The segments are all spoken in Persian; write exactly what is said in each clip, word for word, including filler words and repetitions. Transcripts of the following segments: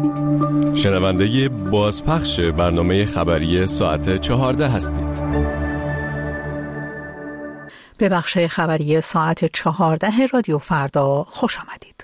شنونده بازپخش برنامه خبری ساعت چهارده هستید. به بخش خبری ساعت چهارده رادیو فردا خوش آمدید.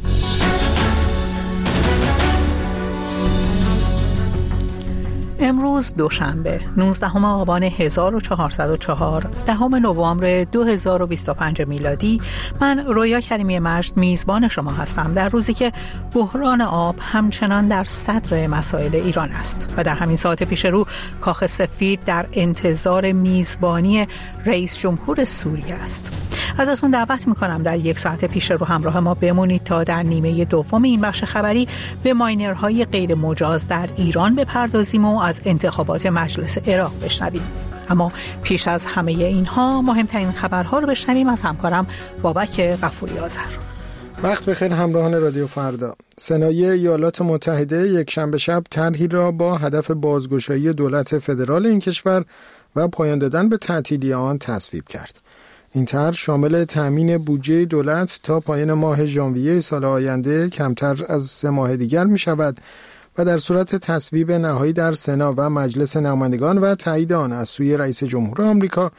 امروز دوشنبه نوزدهم آبان هزار و چهارصد و چهار، دهم نوامبر دو هزار و بیست و پنج میلادی. من رویا کریمی مجد میزبان شما هستم در روزی که بحران آب همچنان در صدر مسائل ایران است و در همین ساعت پیش رو کاخ سفید در انتظار میزبانی رئیس جمهور سوریه است. ازتون دعوت میکنم در یک ساعت پیش رو همراه ما بمونید تا در نیمه دوم این بخش خبری به ماینرهای غیر مجاز در ایران بپردازیم و از انتخابات مجلس عراق بشنویم. اما پیش از همه اینها مهمترین خبرها رو بشنویم از همکارم بابک غفوری آذر. وقت بخیر همراهان رادیو فردا. سنای ایالات متحده یک شنبه شب طرحی را با هدف بازگشایی دولت فدرال این کشور و پایان دادن به تعطیلی آن تصویب کرد. این طرح شامل تأمین بودجه دولت تا پایان ماه ژانویه سال آینده کمتر از سه ماه دیگر می شود و در صورت تصویب نهایی در سنا و مجلس نمایندگان و تایید آن از سوی رئیس جمهور آمریکا،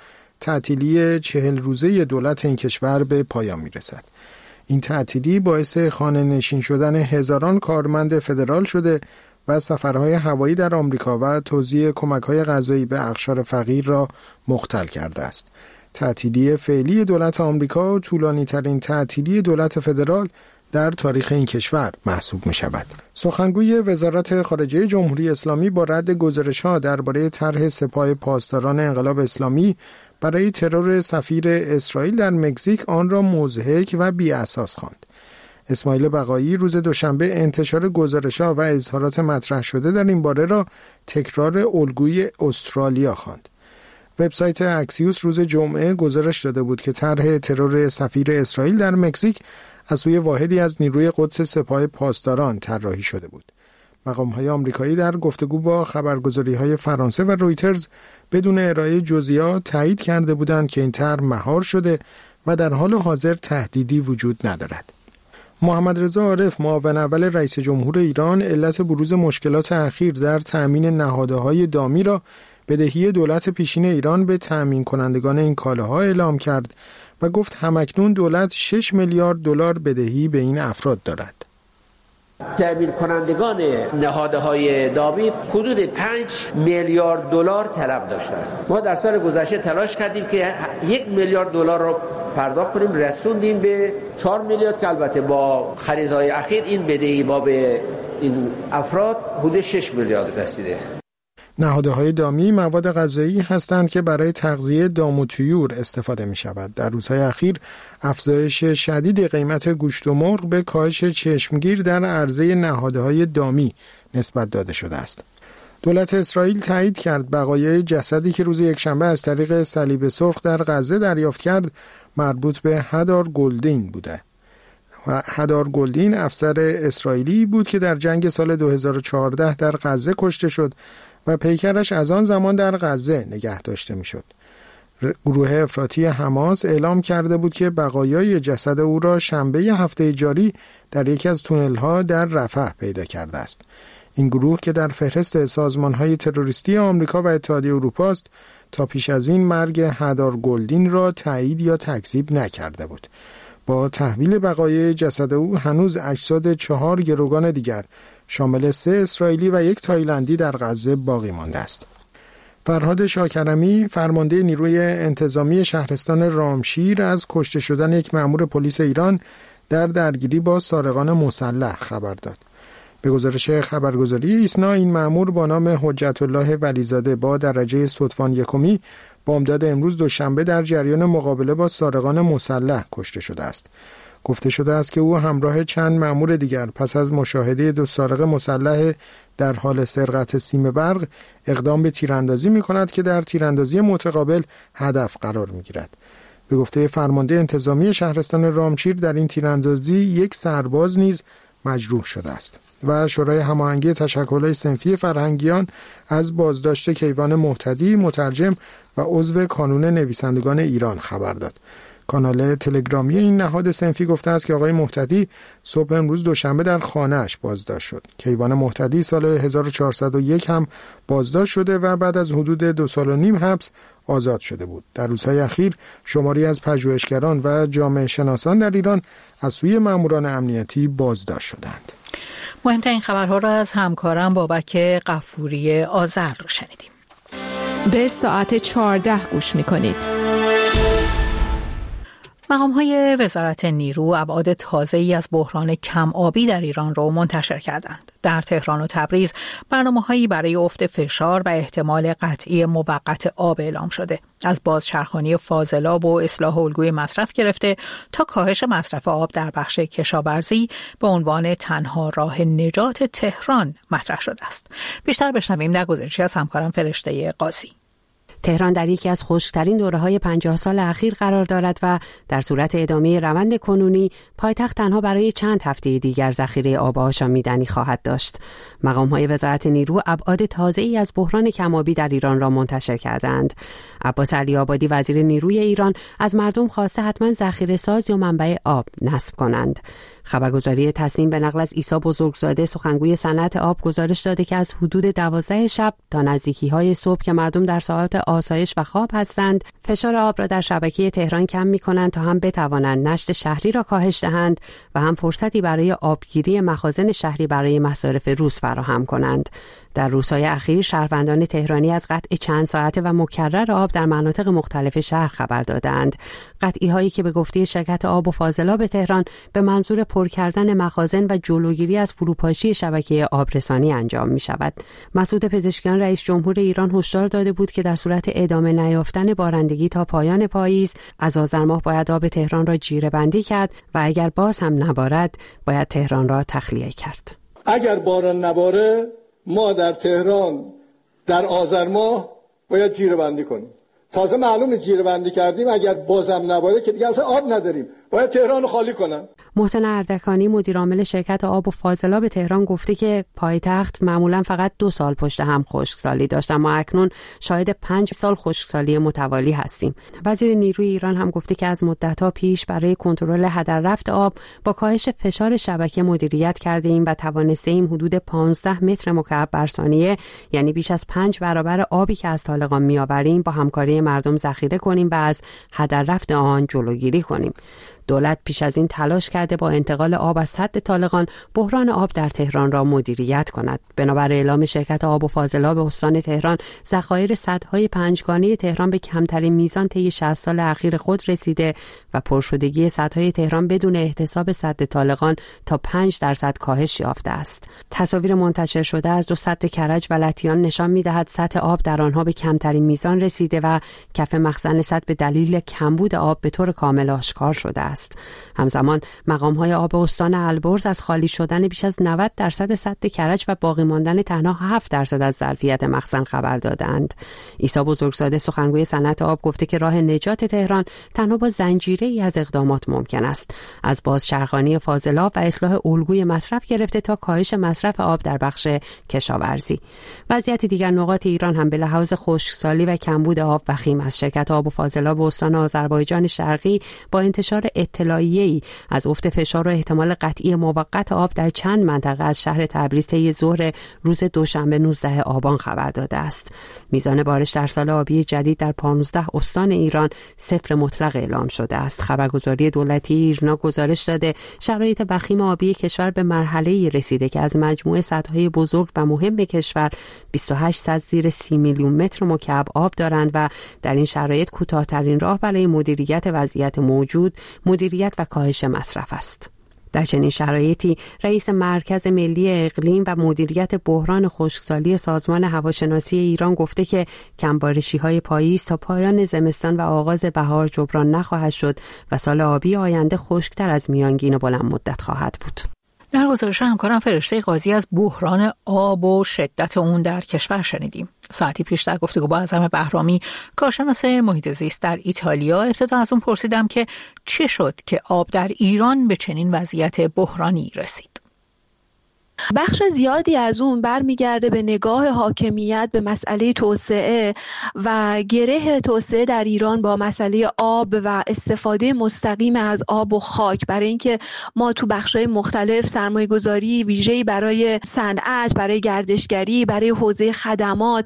تعطیلی چهل روزه دولت این کشور به پایان می رسد. این تعطیلی باعث خانه نشین شدن هزاران کارمند فدرال شده و سفرهای هوایی در آمریکا و توزیع کمک‌های غذایی به اقشار فقیر را مختل کرده است. تعطیلی فعلی دولت آمریکا و طولانی ترین تعطیلی دولت فدرال در تاریخ این کشور محسوب می شود. سخنگوی وزارت خارجه جمهوری اسلامی با رد گزارش‌ها درباره طرح سپاه پاسداران انقلاب اسلامی برای ترور سفیر اسرائیل در مکزیک آن را مضحک و بی اساس خواند. اسماعیل بقایی روز دوشنبه انتشار گزارش‌ها و اظهارات مطرح شده در این باره را تکرار الگوی استرالیا خواند. وبسایت اکسیوس روز جمعه گزارش داده بود که طرح ترور سفیر اسرائیل در مکزیک از سوی واحدی از نیروی قدس سپاه پاسداران طراحی شده بود. مقام‌های آمریکایی در گفتگو با خبرگزاری‌های فرانسه و رویترز بدون ارائه جزئیات تایید کرده بودند که این طرح مهار شده و در حال حاضر تهدیدی وجود ندارد. محمد رضا عارف معاون اول رئیس جمهور ایران علت بروز مشکلات اخیر در تأمین نهادهای دامی را بدهی دولت پیشین ایران به تأمین کنندگان این کالاها اعلام کرد و گفت همکنون دولت شش میلیارد دلار بدهی به این افراد دارد. تأمین کنندگان نهادهای دامی حدود پنج میلیارد دلار طلب داشتند. ما در سال گذشته تلاش کردیم که یک میلیارد دلار رو پرداخت کنیم، رسوندیم به چهار میلیارد که البته با خریدهای اخیر این بدهی ما به این افراد حدود شش میلیارد رسیده. نهادهای دامی مواد غذایی هستند که برای تغذیه دام و طیور استفاده می شود. در روزهای اخیر افزایش شدید قیمت گوشت و مرغ به کاهش چشمگیر در عرضه نهادهای دامی نسبت داده شده است. دولت اسرائیل تایید کرد بقایای جسدی که روز یکشنبه از طریق صلیب سرخ در غزه دریافت کرد مربوط به هدار گلدین بوده. و هدار گلدین افسر اسرائیلی بود که در جنگ سال دو هزار و چهارده در غزه کشته شد و پیکرش از آن زمان در غزه نگه داشته می شد. گروه افراطی حماس اعلام کرده بود که بقایای جسد او را شنبه هفته جاری در یکی از تونل‌ها در رفح پیدا کرده است. این گروه که در فهرست سازمان‌های تروریستی آمریکا و اتحادیه اروپا است، تا پیش از این مرگ هدار گلدین را تایید یا تکذیب نکرده بود. با تحویل بقایای جسد او هنوز اجساد چهار گروگان دیگر شامل سه اسرائیلی و یک تایلندی در غزه باقی مانده است. فرهاد شاکرمی فرمانده نیروی انتظامی شهرستان رامشیر از کشته شدن یک مأمور پلیس ایران در درگیری با سارقان مسلح خبر داد. به گزارش خبرگزاری ایسنا این مأمور با نام حجت الله ولیزاده با درجه صدفان یکمی بامداد امروز دوشنبه در جریان مقابله با سارقان مسلح کشته شده است. گفته شده است که او همراه چند مأمور دیگر پس از مشاهده دو سارق مسلح در حال سرقت سیم برق اقدام به تیراندازی می‌کند که در تیراندازی متقابل هدف قرار می‌گیرد. به گفته فرمانده انتظامی شهرستان رامشیر در این تیراندازی یک سرباز نیز مجروح شده است. و شورای هماهنگی تشکل‌های صنفی فرهنگیان از بازداشت کیوان مهتدی مترجم و عضو کانون نویسندگان ایران خبر داد. کانال تلگرامی این نهاد صنفی گفته است که آقای مهتدی صبح امروز دوشنبه در خانه‌اش بازداشت شد. کیوان مهتدی سال هزار و چهارصد و یک هم بازداشت شده و بعد از حدود دو سال و نیم حبس آزاد شده بود. در روزهای اخیر شماری از پژوهشگران و جامعه شناسان در ایران از سوی ماموران امنیتی بازداشت شدند. مهمترین خبرها را از همکارم بابک غفوری آذر شنیدیم. به ساعت چهارده گوش می‌کنید. مقام‌های وزارت نیرو ابعاد تازه‌ای از بحران کم آبی در ایران را منتشر کردند. در تهران و تبریز برنامه‌هایی برای افت فشار و احتمال قطعی موقت آب اعلام شده. از بازچرخانی فاضلاب و اصلاح الگوی مصرف گرفته تا کاهش مصرف آب در بخش کشاورزی به عنوان تنها راه نجات تهران مطرح شده است. بیشتر بشنویم در گزارشی از همکارم فرشته قاضی. تهران در یکی از خشک‌ترین دوره‌های پنجاه سال اخیر قرار دارد و در صورت ادامه روند کنونی پایتخت تنها برای چند هفته دیگر ذخیره آب آشامیدنی خواهد داشت. مقام‌های وزارت نیرو ابعاد تازه‌ای از بحران کم‌آبی در ایران را منتشر کردند. عباس علی آبادی وزیر نیروی ایران از مردم خواسته حتما ذخیره ساز یا منبع آب نصب کنند. خبرگزاری تسنیم به نقل از عیسی بزرگزاده سخنگوی صنعت آب گزارش داده که از حدود دوازده شب تا نزدیکی‌های صبح که مردم در ساعات آسایش و خواب هستند، فشار آب را در شبکه تهران کم می‌کنند تا هم بتوانند نشت شهری را کاهش دهند و هم فرصتی برای آبگیری مخازن شهری برای مصارف روز فراهم کنند. در روزهای اخیر شهروندان تهرانی از قطع چند ساعته و مکرر آب در مناطق مختلف شهر خبر دادند. قطعی هایی که به گفته شرکت آب و فاضلاب تهران به منظور پر کردن مخازن و جلوگیری از فروپاشی شبکه آبرسانی انجام می شود. مسعود پزشکیان رئیس جمهور ایران هشدار داده بود که در صورت ادامه نیافتن بارندگی تا پایان پاییز از آذر ماه باید آب تهران را جیره بندی کرد و اگر باز هم نبارد باید تهران را تخلیه کرد. اگر باران نباره ما در تهران در آذر ماه باید جیره بندی کنیم. تازه معلومه جیره بندی کردیم اگر بازم نباره که دیگه اصلا آب نداریم، باید تهران رو خالی کنن. محسن اردکانی مدیر عامل شرکت آب و فاضلاب تهران گفته که پایتخت معمولا فقط دو سال پشت هم خشکسالی داشت، اما اکنون شاهد پنج سال خشکسالی متوالی هستیم. وزیر نیروی ایران هم گفته که از مدت‌ها پیش برای کنترل هدر رفت آب با کاهش فشار شبکه مدیریت کرده ایم و توانسته ایم حدود پانزده متر مکعب بر ثانیه، یعنی بیش از پنج برابر آبی که از طالقان می‌آوریم، با همکاری مردم ذخیره کنیم و از هدر رفت آن جلوگیری کنیم. دولت پیش از این تلاش کرده با انتقال آب از سد طالقان بحران آب در تهران را مدیریت کند. بنابر اعلام شرکت آب و فاضلاب استان تهران، ذخایر سدهای پنجگانه تهران به کمترین میزان طی شصت سال اخیر خود رسیده و پرشدگی سدهای تهران بدون احتساب سد طالقان تا پنج درصد کاهش یافته است. تصاویر منتشر شده از دو سد کرج و لطیان نشان می‌دهد سطح آب در آنها به کمترین میزان رسیده و کف مخزن سد به دلیل کمبود آب به طور کامل آشکار شده است. همزمان مقام‌های آب استان البرز از خالی شدن بیش از نود درصد سد کرج و باقی ماندن تنها هفت درصد از ظرفیت مخزن خبر دادند. عیسی بزرگزاده سخنگوی صنعت آب گفته که راه نجات تهران تنها با زنجیره‌ای از اقدامات ممکن است، از بازچرخانی فاضلاب و اصلاح الگوی مصرف گرفته تا کاهش مصرف آب در بخش کشاورزی. وضعیت دیگر نقاط ایران هم به لحاظ خشکسالی و کمبود آب وخیم است. شرکت آب و فاضلاب استان آذربایجان شرقی با انتشار اطلاعیه‌ای از افت فشار و احتمال قطعی موقت آب در چند منطقه از شهر تبریز طی ظهر روز دوشنبه نوزدهم آبان خبر داده است. میزان بارش در سال آبی جدید در پانزده استان ایران صفر مطلق اعلام شده است. خبرگزاری دولتی ایرنا گزارش داده شرایط وخیم آبی کشور به مرحله‌ای رسیده که از مجموع سدهای بزرگ و مهم کشور بیست و هشت سد زیر سی میلیون متر مکعب آب دارند و در این شرایط کوتاه‌ترین راه برای مدیریت وضعیت موجود مدیریت و کاهش مصرف است. در چنین شرایطی رئیس مرکز ملی اقلیم و مدیریت بحران خشکسالی سازمان هواشناسی ایران گفته که کمبارشی‌های پاییز تا پایان زمستان و آغاز بهار جبران نخواهد شد و سال آبی آینده خشکتر از میانگین بلند مدت خواهد بود. در گزارش همکارم فرشته قاضی از بحران آب و شدت اون در کشور شنیدیم. ساعتی پیش در گفتگو با اعظم بهرامی، کارشناس محیط زیست در ایتالیا، ابتدا از اون پرسیدم که چه شد که آب در ایران به چنین وضعیت بحرانی رسید. بخش زیادی از اون برمیگرده به نگاه حاکمیت به مسئله توسعه و گره توسعه در ایران با مسئله آب و استفاده مستقیم از آب و خاک، برای اینکه ما تو بخش‌های مختلف سرمایه‌گذاری ویژه‌ای برای صنعت، برای گردشگری، برای حوزه خدمات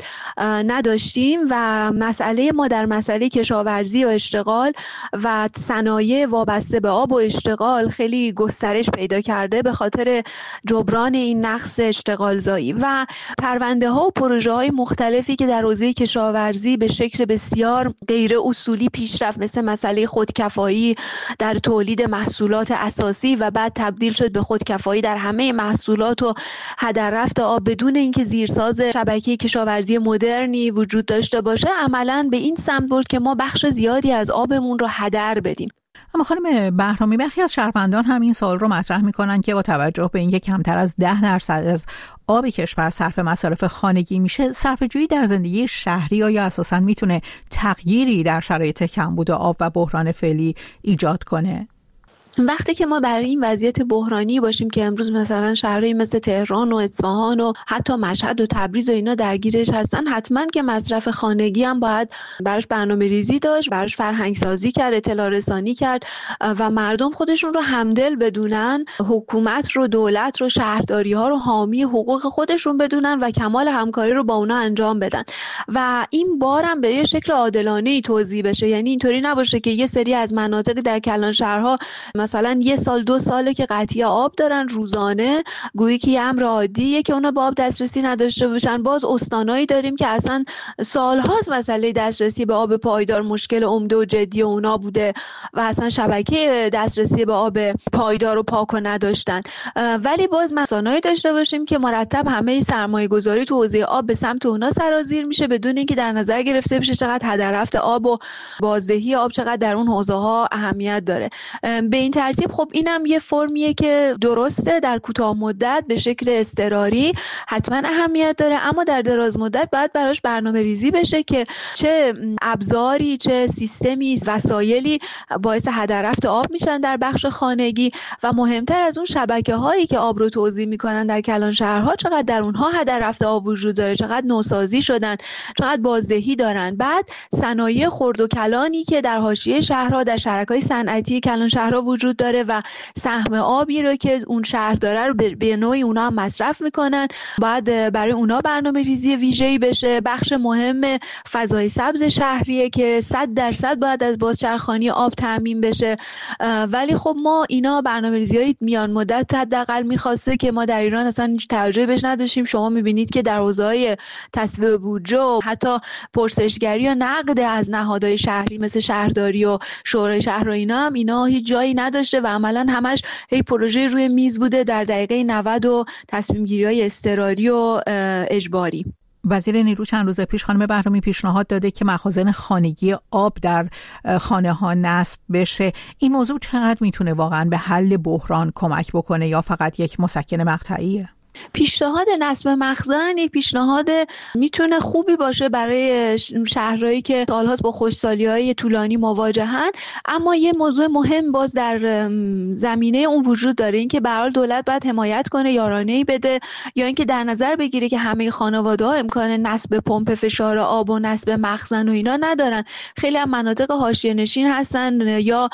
نداشتیم و مسئله ما در مسئله کشاورزی و اشتغال و صنایع وابسته به آب و اشتغال خیلی گسترش پیدا کرده به خاطر جبران این نقص اشتغال زایی و پرونده ها و پروژه های مختلفی که در حوزه کشاورزی به شکل بسیار غیر اصولی پیش رفت، مثل مسئله خودکفایی در تولید محصولات اساسی و بعد تبدیل شد به خودکفایی در همه محصولات و هدر رفت آب بدون اینکه زیرساز شبکه کشاورزی مدرنی وجود داشته باشه، عملاً به این سمت برد که ما بخش زیادی از آبمون رو هدر بدیم. اما خانم بهرامی، برخی از شهروندان هم این سوال رو مطرح میکنن که با توجه به اینکه کمتر از ده درصد از آب کشور صرف مصارف خانگی میشه، صرفه‌جویی در زندگی شهری آیا اساساً میتونه تغییری در شرایط کمبود آب و بحران فعلی ایجاد کنه؟ وقتی که ما برای این وضعیت بحرانی باشیم که امروز مثلا شهرهایی مثل تهران و اصفهان و حتی مشهد و تبریز و اینا درگیرش هستن، حتما که مصرف خانگی هم باید براش برنامه ریزی داشت، براش فرهنگ سازی کرد، اطلاع رسانی کرد و مردم خودشون رو همدل بدونن، حکومت رو، دولت رو، شهرداری ها رو حامی حقوق خودشون بدونن و کمال همکاری رو با اونا انجام بدن و این بارم به یه شکل عادلانه‌ای توزیع بشه. یعنی اینطوری نباشه که یه سری از مناطق در کلان شهرها مثلا یه سال دو ساله که قطعی آب دارن روزانه، گویی که یه امر عادیه که اونا با آب دسترسی نداشته باشن. باز استانایی داریم که اصلا سالهاست مسئله دسترسی به آب پایدار مشکل عمده و جدی اونا بوده و اصلا شبکه دسترسی به آب پایدار و پاک نداشتن. ولی باز استانایی داشته باشیم که مرتب همه سرمایه گذاری تو حوزه آب به سمت اونا سرازیر میشه بدون اینکه در نظر گرفته بشه چقدر هدر رفت آب و بازدهی آب چقدر در اون حوزه ها اهمیت داره. به این ترتیب خب اینم یه فرمیه که درسته در کوتاه مدت به شکل اضطراری حتما اهمیت داره، اما در دراز مدت باید براش برنامه ریزی بشه که چه ابزاری، چه سیستمی، وسایلی باعث هدر رفت آب میشن در بخش خانگی و مهمتر از اون شبکه هایی که آب رو توزیع میکنن در کلان شهرها چقدر در اونها هدر رفت آب وجود داره، چقدر نوسازی شدن، چقدر بازدهی دارن. بعد صنایع خرد و کلانی که در حاشیه شهرها، در شرکای صنعتی کلان شهرها وجود داره و سهم آبی رو که اون شهر داره رو به نوعی اونا هم مصرف میکنن، باید برای اونا برنامه ریزی ویژه‌ای بشه. بخش مهم فضای سبز شهریه که صد درصد باید از بازچرخانی آب تامین بشه، ولی خب ما اینا برنامه‌ریزی‌های میان مدت حداقل میخواسته که ما در ایران اصلا هیچ توجهی بهش نداشتیم. شما میبینید که در حوزه‌های تصویب بودجه و حتی پرسشگری و نقد از نهادهای شهری مثل شهرداری و شورای شهر و اینا هم اینا هیچ جایی نداشته و عملاً همش هی پروژه روی میز بوده در دقیقه نود و تصمیم گیری‌های اضطراری و اجباری. وزیر نیرو چند روز پیش خانم بهرامی پیشنهاد داده که مخازن خانگی آب در خانه ها نصب بشه. این موضوع چقدر میتونه واقعا به حل بحران کمک بکنه یا فقط یک مسکن مقطعیه؟ پیشنهاد نصب مخزن یک پیشنهاد میتونه خوبی باشه برای شهرهایی که سالهاست با خشکسالی‌های طولانی مواجهن، اما یه موضوع مهم باز در زمینه اون وجود داره، این که به هر حال دولت باید حمایت کنه، یارانه‌ای بده یا اینکه در نظر بگیره که همه خانواده‌ها امکان نصب پمپ فشار آب و نصب مخزن و اینا ندارن. خیلی از مناطق حاشیه‌نشین هستن یا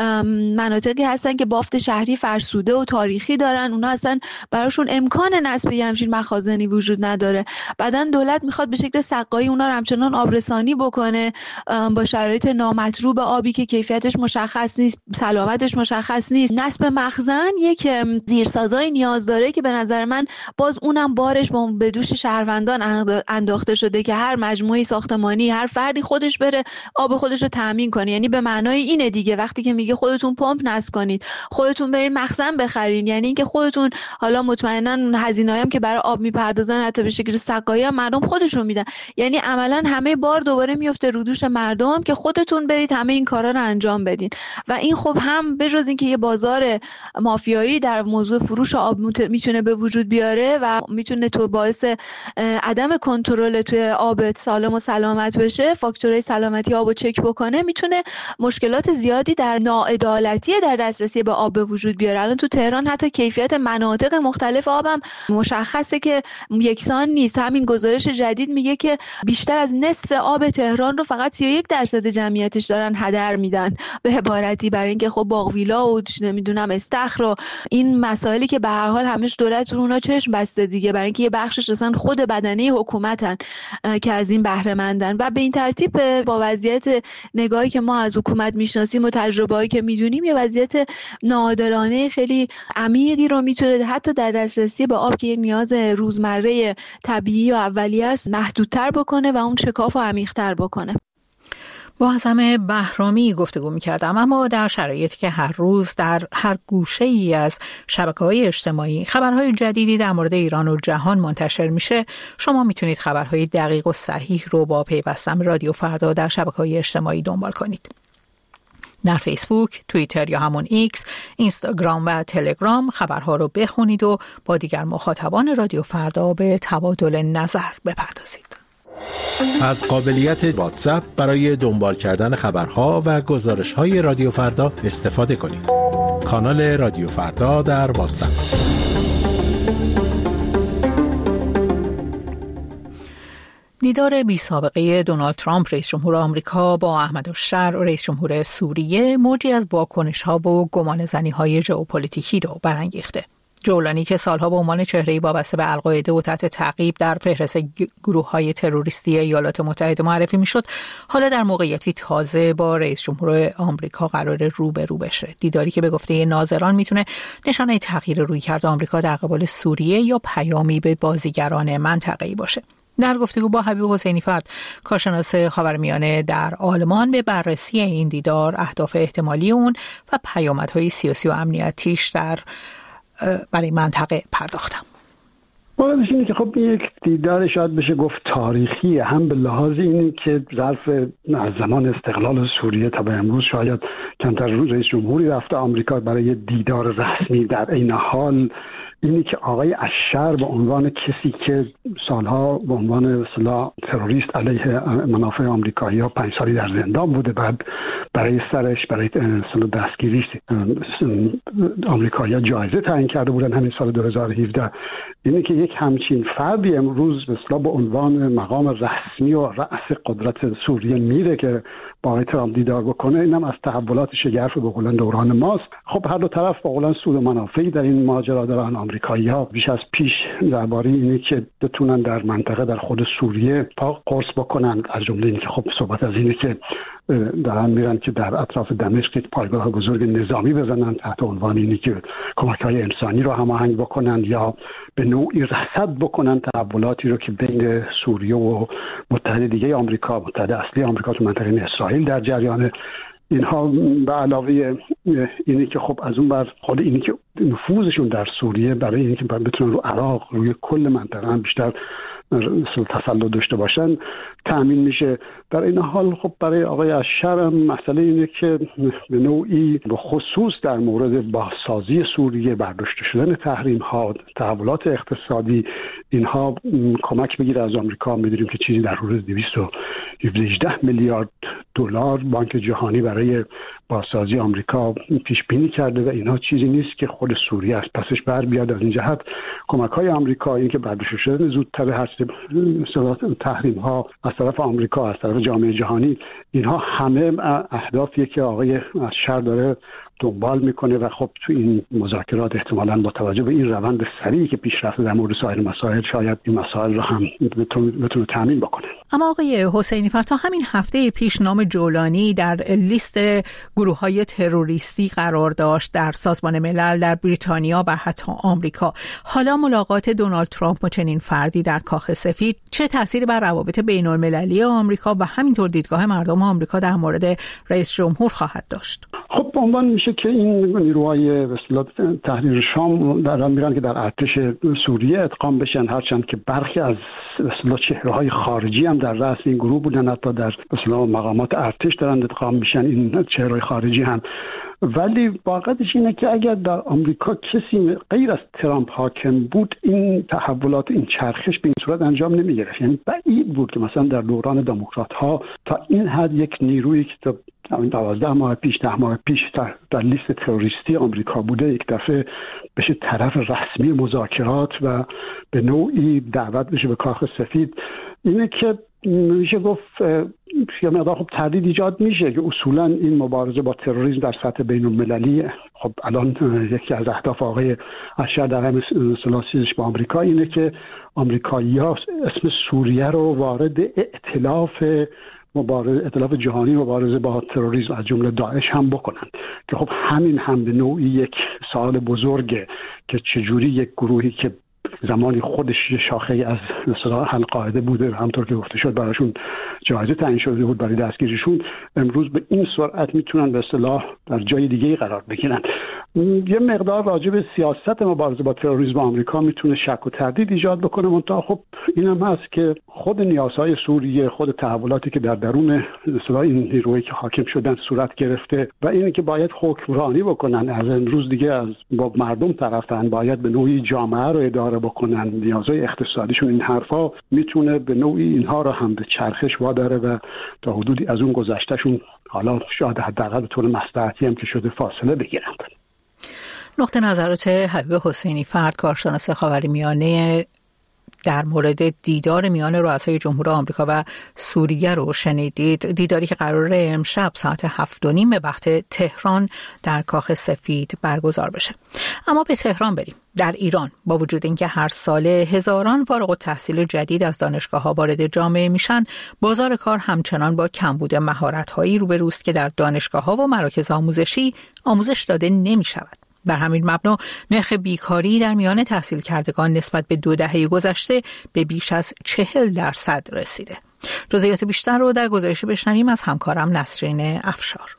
مناطقی هستن که بافت شهری فرسوده و تاریخی دارن، اونا اصلا براشون امکان نصب یه همچین مخازنی وجود نداره. بعدن دولت میخواد به شکل سقایی اونا رو همچنان آبرسانی بکنه با شرایط نامطلوب آبی که کیفیتش مشخص نیست، سلامتش مشخص نیست. نصب مخزن یک زیرسازایی نیاز داره که به نظر من باز اونم بارش به دوش شهروندان انداخته شده که هر مجموعه ساختمانی، هر فردی خودش بره آب خودش رو تامین کنه. یعنی به معنای اینه دیگه وقتی که میگه خودتون پمپ نصب کنید، خودتون برید مخزن بخرین، یعنی اینکه خودتون حالا مطمئنا هزینه‌ای هم که برای آب میپردازن حتی به شکل سقایی هم مردم خودشون میدن. یعنی عملا همه بار دوباره میفته رو دوش مردم که خودتون برید همه این کارا رو انجام بدین و این خب هم به جز اینکه یه بازار مافیایی در موضوع فروش آب میتونه به وجود بیاره و میتونه تو باعث عدم کنترل توی آب سالم و سلامت بشه، فاکتورهای سلامتی آبو چک بکنه، میتونه مشکلات زیادی در ناعدالتی در دسترسی به آب به وجود بیاره. الان تو تهران حتی کیفیت مناطق مختلف آبم مشخصه که یکسان نیست. همین گزارش جدید میگه که بیشتر از نصف آب تهران رو فقط سی و یک درصد جمعیتش دارن هدر میدن به عبارتی، برای اینکه خب باغویلا و نمیدونم استخر و این مسائلی که به هر حال همش دولت رو اونا چشم بسته دیگه، برای اینکه یه بخشش اصلا خود بدنه حکومتن که از این بهره مندن و به این ترتیب با وضعیت نگاهی که ما از حکومت میشناسیم و تجربه‌ای که میدونیم یه وضعیت ناعادلانه خیلی عمیقی رو میتونه حتی در دسترسی به آب که یه نیاز روزمره طبیعی و اولیه است محدودتر بکنه و اون شکاف و عمیق‌تر بکنه. با حسن بهرامی گفتگو می‌کردم، اما در شرایطی که هر روز در هر گوشه‌ای از شبکه‌های اجتماعی خبرهای جدیدی در مورد ایران و جهان منتشر میشه، شما میتونید خبرهای دقیق و صحیح رو با پیوستن رادیو فردا در شبکه‌های اجتماعی دنبال کنید. در فیسبوک، توییتر یا همون ایکس، اینستاگرام و تلگرام خبرها رو بخونید و با دیگر مخاطبان رادیو فردا به تبادل نظر بپردازید. از قابلیت واتساپ برای دنبال کردن خبرها و گزارش‌های رادیو فردا استفاده کنید. کانال رادیو فردا در واتساپ. دیدار بی سابقه دونالد ترامپ رئیس جمهور آمریکا با احمدالشر رئیس جمهور سوریه موجی از واکنش‌ها و گمانه‌زنی‌های ژئوپلیتیکی رو برانگیخته. جولانی که سالها به عنوان چهره‌ای وابسته به القاعده و تحت تعقیب در فهرست گروه‌های تروریستی ایالات متحده معرفی می‌شد، حالا در موقعیتی تازه با رئیس جمهور آمریکا قرار روبرو بشه. دیداری که به گفته ناظران میتونه نشانه تغییر رویکرد آمریکا در قبال سوریه یا پیامی به بازیگران منطقه‌ای باشه. در گفتگو با حبیب حسینی فرد، کارشناس خاورمیانه در آلمان، به بررسی این دیدار، اهداف احتمالی اون و پیامدهای سیاسی و امنیتیش در برای منطقه پرداختم. واقعیش اینه که خب یک دیدار شاید بشه گفت تاریخی، هم به لحاظ اینه که ظرف از زمان استقلال سوریه تا به امروز شاید کمتر رئیس جمهوری رفته آمریکا برای دیدار رسمی. در این حال اینی که آقای اشر به عنوان کسی که سالها به عنوان اصطلاح تروریست علیه منافع آمریکایی‌ها پنج سالی در زندان بوده، بعد برای سرش برای اصطلاح دستگیریش آمریکایی‌ها جایزه تعیین کرده بودن همین سال دو هزار و هفده. اینی که یک همچین فردی امروز به اصطلاح به عنوان مقام رسمی و رأس قدرت سوریه میره که با آقای ترامپ دیدار بکنه، اینم از تحولات شگرف به قولن دوران ماست. خب هر دو طرف با قولن سود و منافعی در این ماجرا دارن. آمریکایی‌ها بیش از پیش درباره اینه که بتونن در منطقه در خود سوریه پا قرص بکنن، از جمله اینکه خب صحبت از اینه که دارن میرن که در اطراف دمشق پایگاه بزرگ نظامی بزنن تحت عنوان اینه که کمک‌های انسانی رو هماهنگ بکنن یا به نوعی رصد بکنن تحولاتی رو که بین سوریه و متحد دیگه آمریکا، متحد اصلی آمریکا تو منطقه اسرائیل در جریان. اینها به علاوه اینی که خب از اون بر خود اینی که نفوذشون در سوریه برای اینکه بتونن رو عراق، روی کل منطقه هم بیشتر تسلط داشته باشن تأمین میشه. در این حال خب برای آقای اشر مسئله اینه که به نوعی به خصوص در مورد بازسازی سوریه، برداشته شدن تحریم ها، تحولات اقتصادی، اینها کمک بگیره از آمریکا. میدونیم که چیزی در حدود دویست و هجده میلیارد دلار بانک جهانی برای بازسازی آمریکا پیش بینی کرده و اینها چیزی نیست که خود سوریه از پسش بر بیاد. از این جهت کمک‌های آمریکا، این که برداشته شدن زودتر هر تحریم ها از طرف آمریکا، از طرف جامعه جهانی، اینها همه اهدافیه که آقای اشر داره دنبال میکنه و خب تو این مذاکرات احتمالاً با توجه به این روند سریعی که پیش رفته در مورد سایر مسائل شاید این مسائل رو هم بتونه تامین بکنه. اما آقای حسینی فرد، تا همین هفته پیش نام جولانی در لیست گروه‌های تروریستی قرار داشت در سازمان ملل، در بریتانیا و حتی آمریکا. حالا ملاقات دونالد ترامپ با چنین فردی در کاخ سفید چه تأثیری بر روابط بین‌المللی آمریکا و همینطور دیدگاه مردم آمریکا در مورد رئیس جمهور خواهد داشت؟ خب به عنوان میشه که این نیروهای به اصطلاح تحریر شام دارن میرن که در ارتش سوریه ادغام بشن، هرچند که برخی از به اصطلاح چهره‌های خارجی هم در رأس این گروه بودن، حتی در به اصطلاح مقامات ارتش دارن ادغام میشن این چهره‌های خارجی هم. ولی واقعیتش اینه که اگر در آمریکا کسی غیر از ترامپ حاکم بود، این تحولات، این چرخش به این صورت انجام نمی‌گرفت. یعنی بعید بود که مثلا در دوران دموکرات‌ها تا این حد یک نیرویی که دوازده ماه پیش ده ماه پیش در, در لیست تروریستی آمریکا بوده، یک دفعه بشه طرف رسمی مذاکرات و به نوعی دعوت بشه به کاخ سفید، اینه که میشه گفت یه مقدار خب تردید ایجاد میشه که اصولا این مبارزه با تروریسم در سطح بین المللی، خب الان یکی از اهداف آقای اشر در هم سلاسیش با آمریکا اینه که آمریکایی‌ها اسم سوریه رو وارد ائتلاف مبارزه ائتلاف جهانی مبارزه با تروریسم از جمله داعش هم بکنن، که خب همین هم به نوعی یک سوال بزرگه که چجوری یک گروهی که زمانی خودش شاخه از مثلا القاعده بوده، همونطور که گفته شد براشون جایزه تعیین شده بود برای دستگیریشون، امروز به این سرعت میتونن به اصطلاح در جای دیگه‌ای قرار بگیرن. یه مقدار راجع به سیاست مبارزه با تروریسم آمریکا میتونه شک و تردید ایجاد بکنه، منتها خب اینم هست که خود نیازهای سوریه، خود تحولاتی که در درون به اصطلاح این نیرویی که حاکم شدن صورت گرفته و اینی که باید حکمرانی بکنن، از امروز دیگه از با مردم طرفن، باید به نوعی جامعه رو اداره بکنن، نیازهای اقتصادیشون، این حرفا میتونه به نوعی اینها رو هم به چرخش واداره و تا حدودی از اون گذشتهشون حالا شاید حداقل به طور مصلحتی هم که شده فاصله بگیرند. نقطه نظرات حبیب حسینی فرد، کارشناس خاورمیانه، در مورد دیدار میان رؤسای جمهور آمریکا و سوریه رو شنیدید. دیداری که قراره امشب ساعت هفت و نیم به وقت تهران در کاخ سفید برگزار بشه. اما به تهران بریم. در ایران با وجود اینکه هر سال هزاران فارغ التحصیل جدید از دانشگاه‌ها وارد جامعه میشن، بازار کار همچنان با کمبود مهارت‌هایی روبروست که در دانشگاه‌ها و مراکز آموزشی آموزش داده نمی‌شود. بر همین مبنا نرخ بیکاری در میان تحصیل کردگان نسبت به دو دهه گذشته به بیش از چهل درصد رسیده. جزئیات بیشتر رو در گزارش بشنویم از همکارم نسرین افشار.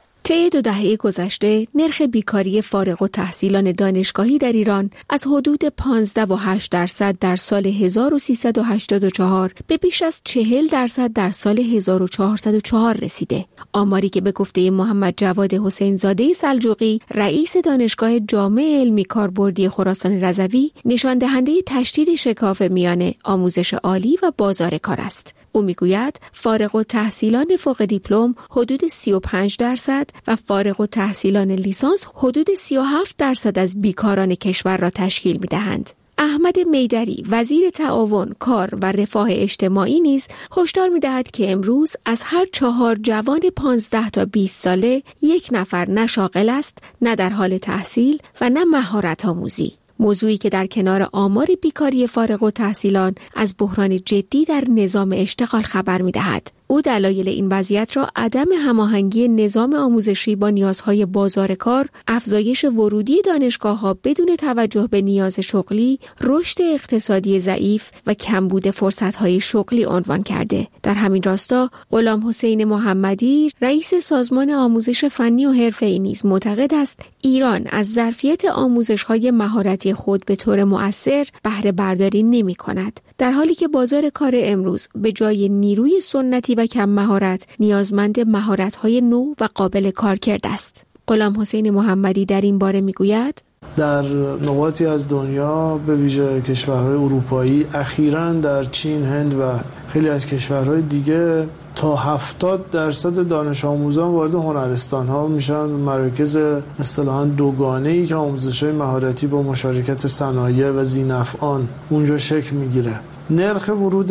طی دو دهه گذشته نرخ بیکاری فارغ التحصیلان دانشگاهی در ایران از حدود پانزده و هشت درصد در سال هزار و سیصد و هشتاد و چهار به بیش از چهل درصد در سال هزار و چهارصد و چهار رسیده. آماری که به گفته محمد جواد حسین زاده سلجوقی، رئیس دانشگاه جامع علمی کاربردی خراسان رضوی، نشان دهنده تشدید شکاف میان آموزش عالی و بازار کار است. او میگوید فارغ التحصیلان فوق دیپلم حدود سی و پنج درصد و فارغ التحصیلان لیسانس حدود سی و هفت درصد از بیکاران کشور را تشکیل می‌دهند. احمد میدری، وزیر تعاون، کار و رفاه اجتماعی نیز هشدار می‌دهد که امروز از هر چهار جوان پانزده تا بیست ساله یک نفر نه شاغل است، نه در حال تحصیل و نه مهارت آموزی. موضوعی که در کنار آمار بیکاری فارغ التحصیلان از بحران جدی در نظام اشتغال خبر می‌دهد. او دلایل این وضعیت را عدم هماهنگی نظام آموزشی با نیازهای بازار کار، افزایش ورودی دانشگاه‌ها بدون توجه به نیاز شغلی، رشد اقتصادی ضعیف و کمبود فرصت‌های شغلی عنوان کرده. در همین راستا غلام حسین محمدی، رئیس سازمان آموزش فنی و حرفه‌ای نیز معتقد است ایران از ظرفیت آموزش‌های مهارتی خود به طور مؤثر بهره برداری نمی‌کند، در حالی که بازار کار امروز به جای نیروی سنتی و کم مهارت نیازمند مهارت‌های نو و قابل کارکرد است. غلام حسین محمدی در این باره میگوید: در نقاطی از دنیا به ویژه کشورهای اروپایی، اخیراً در چین، هند و خیلی از کشورهای دیگه تا هفتاد درصد دانش آموزان وارد هنرستان ها میشن، مراکز اصطلاحاً دوگانه‌ای که آموزش‌های مهارتی با مشارکت صنایع و ذی‌نفعان اونجا شکل میگیره. نرخ ورود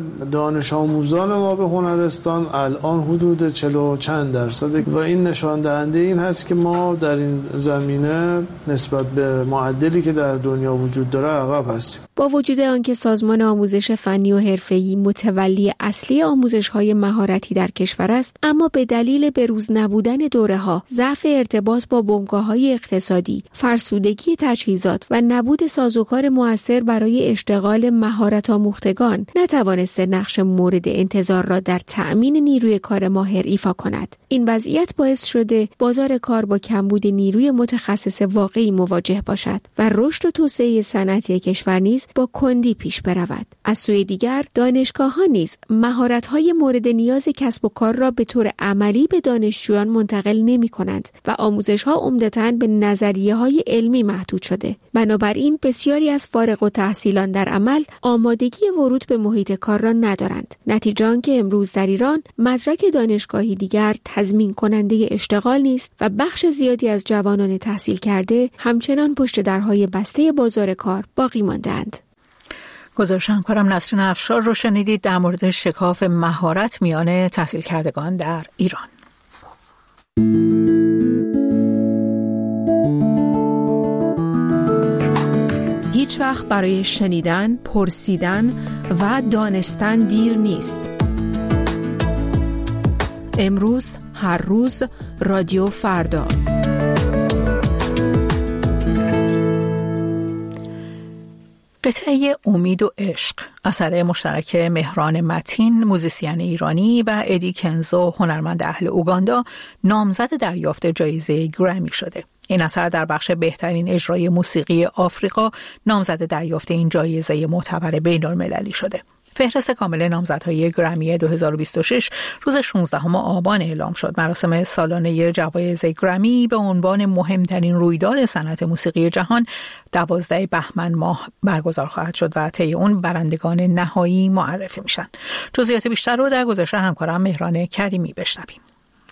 دانش آموزان ما به هنرستان الان حدود چهل و چند درصد و این نشان دهنده این هست که ما در این زمینه نسبت به معدلی که در دنیا وجود داره عقب هستیم. با وجود آنکه سازمان آموزش فنی و حرفه‌ای متولی اصلی آموزش‌های مهارتی در کشور است، اما به دلیل بروز نبودن دوره‌ها، ضعف ارتباط با بنگاه‌های اقتصادی، فرسودگی تجهیزات و نبود سازوکار مؤثر برای اشتغال مهارت آموختگان نتوانسته نقش مورد انتظار را در تأمین نیروی کار ماهر ایفا کند. این وضعیت باعث شده بازار کار با کمبود نیروی متخصص واقعی مواجه باشد و رشد و توسعه صنعتی کشور نیز با کندی پیش برود. از سوی دیگر دانشگاه‌ها نیز مهارت‌های مورد نیاز کسب و کار را به طور عملی به دانشجویان منتقل نمی‌کنند و آموزش‌ها عمدتاً به نظریه‌های علمی محدود شده. بنابراین بسیاری از فارغ التحصیلان در عمل آمادگی آمادگی ورود به محیط کار را ندارند. نتیجه آن که امروز در ایران مدرک دانشگاهی دیگر تضمین کننده اشتغال نیست و بخش زیادی از جوانان تحصیل کرده همچنان پشت درهای بسته بازار کار باقی ماندند. گزارش همکارم نسرین افشار رو شنیدید در مورد شکاف مهارت میان تحصیل کردگان در ایران. هیچ وقت برای شنیدن، پرسیدن و دانستن دیر نیست. امروز، هر روز، رادیو فردا. قطعه امید و عشق اثر مشترک مهران متین موزیسین ایرانی و ادی کنزو هنرمند اهل اوگاندا نامزد دریافت جایزه گرمی شده. این اثر در بخش بهترین اجرای موسیقی آفریقا نامزد دریافت این جایزه معتبر بین‌المللی شده. فهرست کامل نامزدهای گرمی دو هزار و بیست و شش روز شانزدهم آبان اعلام شد. مراسم سالانه جوایز گرمی به عنوان مهمترین رویداد صنعت موسیقی جهان دوازده بهمن ماه برگزار خواهد شد و طی اون برندگان نهایی معرفی میشن. جزئیات بیشتر رو در گزارش همکارم مهران کریمی بشنویم.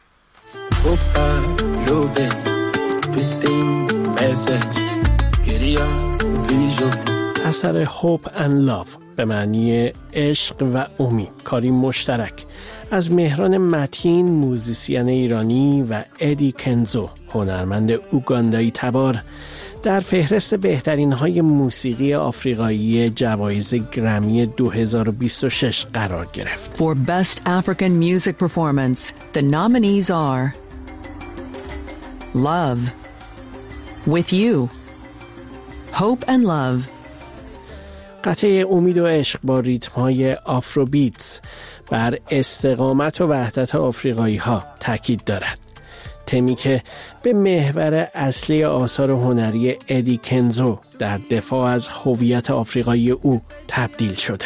اثر Hope and Love به معنی عشق و امید، کاری مشترک از مهران متین موزیسین ایرانی و ادی کنزو هنرمند اوگاندایی تبار در فهرست بهترین های موسیقی آفریقایی جوایز گرمی دو هزار و بیست و شش قرار گرفت. For Best African Music Performance, the nominees are Love, With You, Hope and Love. قطعه امید و عشق با ریتم‌های آفروبیتس بر استقامت و وحدت آفریقایی ها تاکید دارد. تمی که به محور اصلی آثار هنری ادی کنزو در دفاع از هویت آفریقایی او تبدیل شده.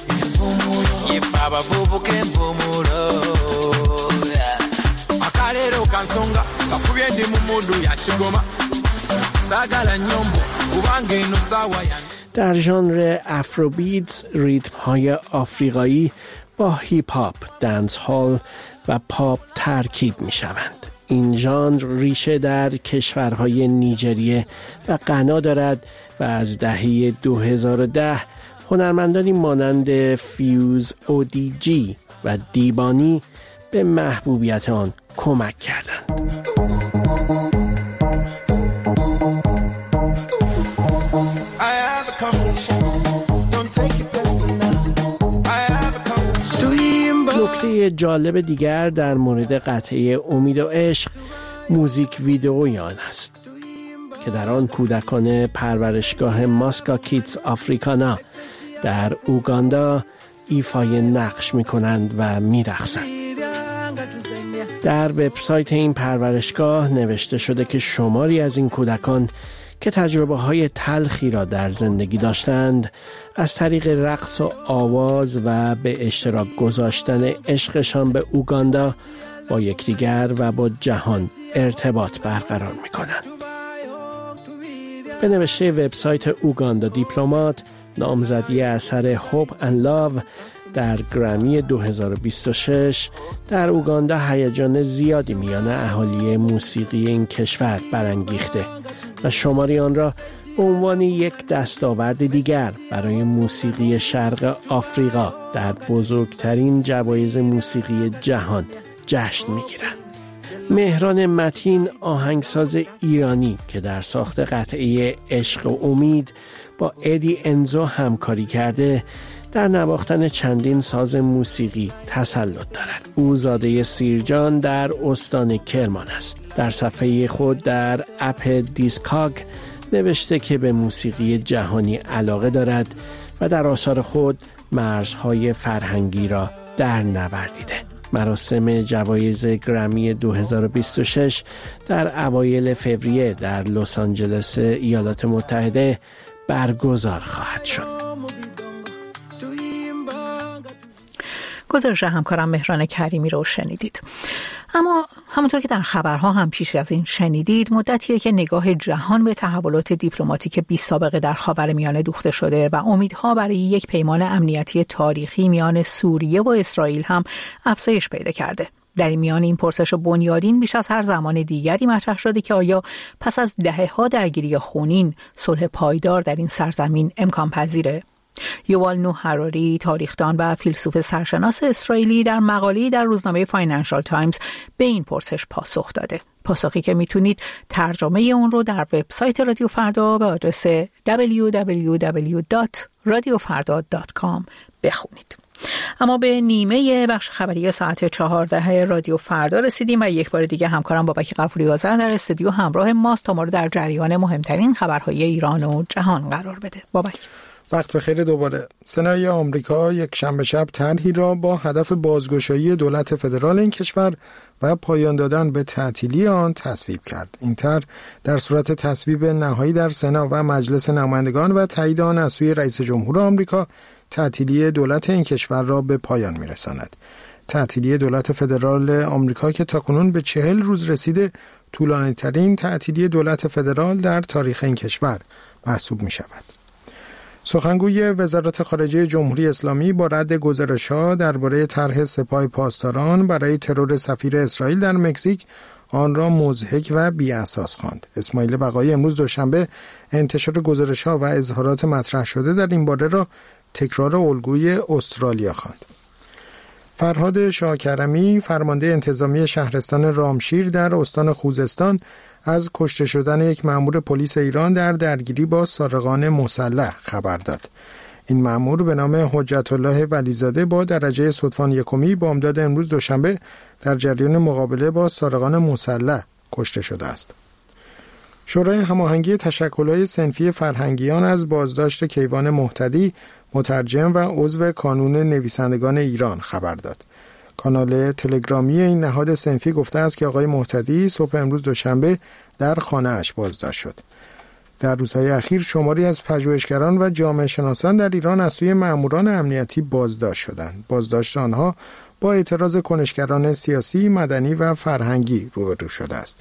در ژانر افروبیتس ریتم های آفریقایی با هیپ هاپ، دنس هال و پاپ ترکیب می شوند. این ژانر ریشه در کشورهای نیجریه و غنا دارد و از دهه دو هزار و ده هنرمندانی مانند فیوز او دی جی و دیبانی به محبوبیت آن کمک کردند. نکته جالب دیگر در مورد قطعه امید و عشق موزیک ویدئوی آن است که در آن کودکان پرورشگاه ماسکا کیدز آفریکانا در اوگاندا ایفای نقش می کنند و می رقصند. در وبسایت این پرورشگاه نوشته شده که شماری از این کودکان که تجربه های تلخی را در زندگی داشتند از طریق رقص و آواز و به اشتراک گذاشتن عشقشان به اوگاندا با یکدیگر و با جهان ارتباط برقرار می کنند. به نوشته وبسایت اوگاندا دیپلمات، نامزدی اثر Hope and Love در گرمی دو هزار و بیست و شش در اوگاندا هیجان زیادی میان اهالی موسیقی این کشور برانگیخته و شماری آن را به عنوان یک دستاورد دیگر برای موسیقی شرق آفریقا در بزرگترین جوایز موسیقی جهان جشن می‌گیرند. مهران متین آهنگساز ایرانی که در ساخت قطعه عشق و امید با ادی انزو همکاری کرده در نواختن چندین ساز موسیقی تسلط دارد. او زاده سیرجان در استان کرمان است. در صفحه خود در اپ دیسکاگ نوشته که به موسیقی جهانی علاقه دارد و در آثار خود مرزهای فرهنگی را در نوردیده. مراسم جوایز گرمی دو هزار و بیست و شش در اوایل فوریه در لس آنجلس ایالات متحده برگزار خواهد شد. گزارش همکارم مهران کریمی رو شنیدید. اما همونطور که در خبرها هم پیش از این شنیدید، مدتیه که نگاه جهان به تحولات دیپلماتیک بی سابقه در خاورمیانه دوخته شده و امیدها برای یک پیمان امنیتی تاریخی میان سوریه و اسرائیل هم افزایش پیدا کرده. در این میان این پرسش بنیادین بیش از هر زمان دیگری مطرح شده که آیا پس از دهه‌ها درگیری خونین صلح پایدار در این سرزمین امکان پذیره؟ یووال نوح هراری، تاریخدان و فیلسوف سرشناس اسرائیلی، در مقاله‌ای در روزنامه فاینانشال تایمز به این پرسش پاسخ داده. پاسخی که میتونید ترجمه اون رو در وبسایت رادیو فردا به آدرس دبلیو دبلیو دبلیو دات رادیو فردا دات کام بخونید. اما به نیمه بخش خبری ساعت چهارده رادیو فردا رسیدیم و یک بار دیگه همکارم بابک غفوری آذر در استودیو همراه ماست تا ما رو در جریان مهمترین خبرهای ایران و جهان قرار بده. بابک، وقت بخیر. دوباره سنای آمریکا یک شنبه شب طرحی را با هدف بازگشایی دولت فدرال این کشور و پایان دادن به تعطیلی آن تصویب کرد. این طرح در صورت تصویب نهایی در سنا و مجلس نمایندگان و تایید آن از سوی رئیس جمهور آمریکا تعطیلی دولت این کشور را به پایان می‌رساند. تعطیلی دولت فدرال آمریکا که تاکنون به چهل روز رسیده، طولانی‌ترین تعطیلی دولت فدرال در تاریخ این کشور محسوب می‌شود. سخنگوی وزارت خارجه جمهوری اسلامی با رد گزارش‌ها درباره طرح سپاه پاسداران برای ترور سفیر اسرائیل در مکزیک آن را مضحک و بی‌اساس خواند. اسماعیل بقایی امروز دوشنبه انتشار گزارش‌ها و اظهارات مطرح شده در این باره را تکرار الگوی استرالیا خواند. فرهاد شاکرمی، فرمانده انتظامی شهرستان رامشیر در استان خوزستان، از کشته شدن یک مأمور پلیس ایران در درگیری با سارقان مسلح خبر داد. این مأمور به نام حجت الله ولیزاده با درجه صدفان یکمی بامداد امروز دوشنبه در جریان مقابله با سارقان مسلح کشته شده است. شورای هماهنگی تشکل‌های صنفی فرهنگیان از بازداشت کیوان مهتدی، مترجم و عضو کانون نویسندگان ایران خبر داد. کانال تلگرامی این نهاد صنفی گفته است که آقای مهتدی صبح امروز دوشنبه در خانه‌اش بازداشت شد. در روزهای اخیر شماری از پژوهشگران و جامعه شناسان در ایران از سوی مأموران امنیتی بازداشت شدند. بازداشت آنها با اعتراض کنشگران سیاسی، مدنی و فرهنگی روبرو شده است.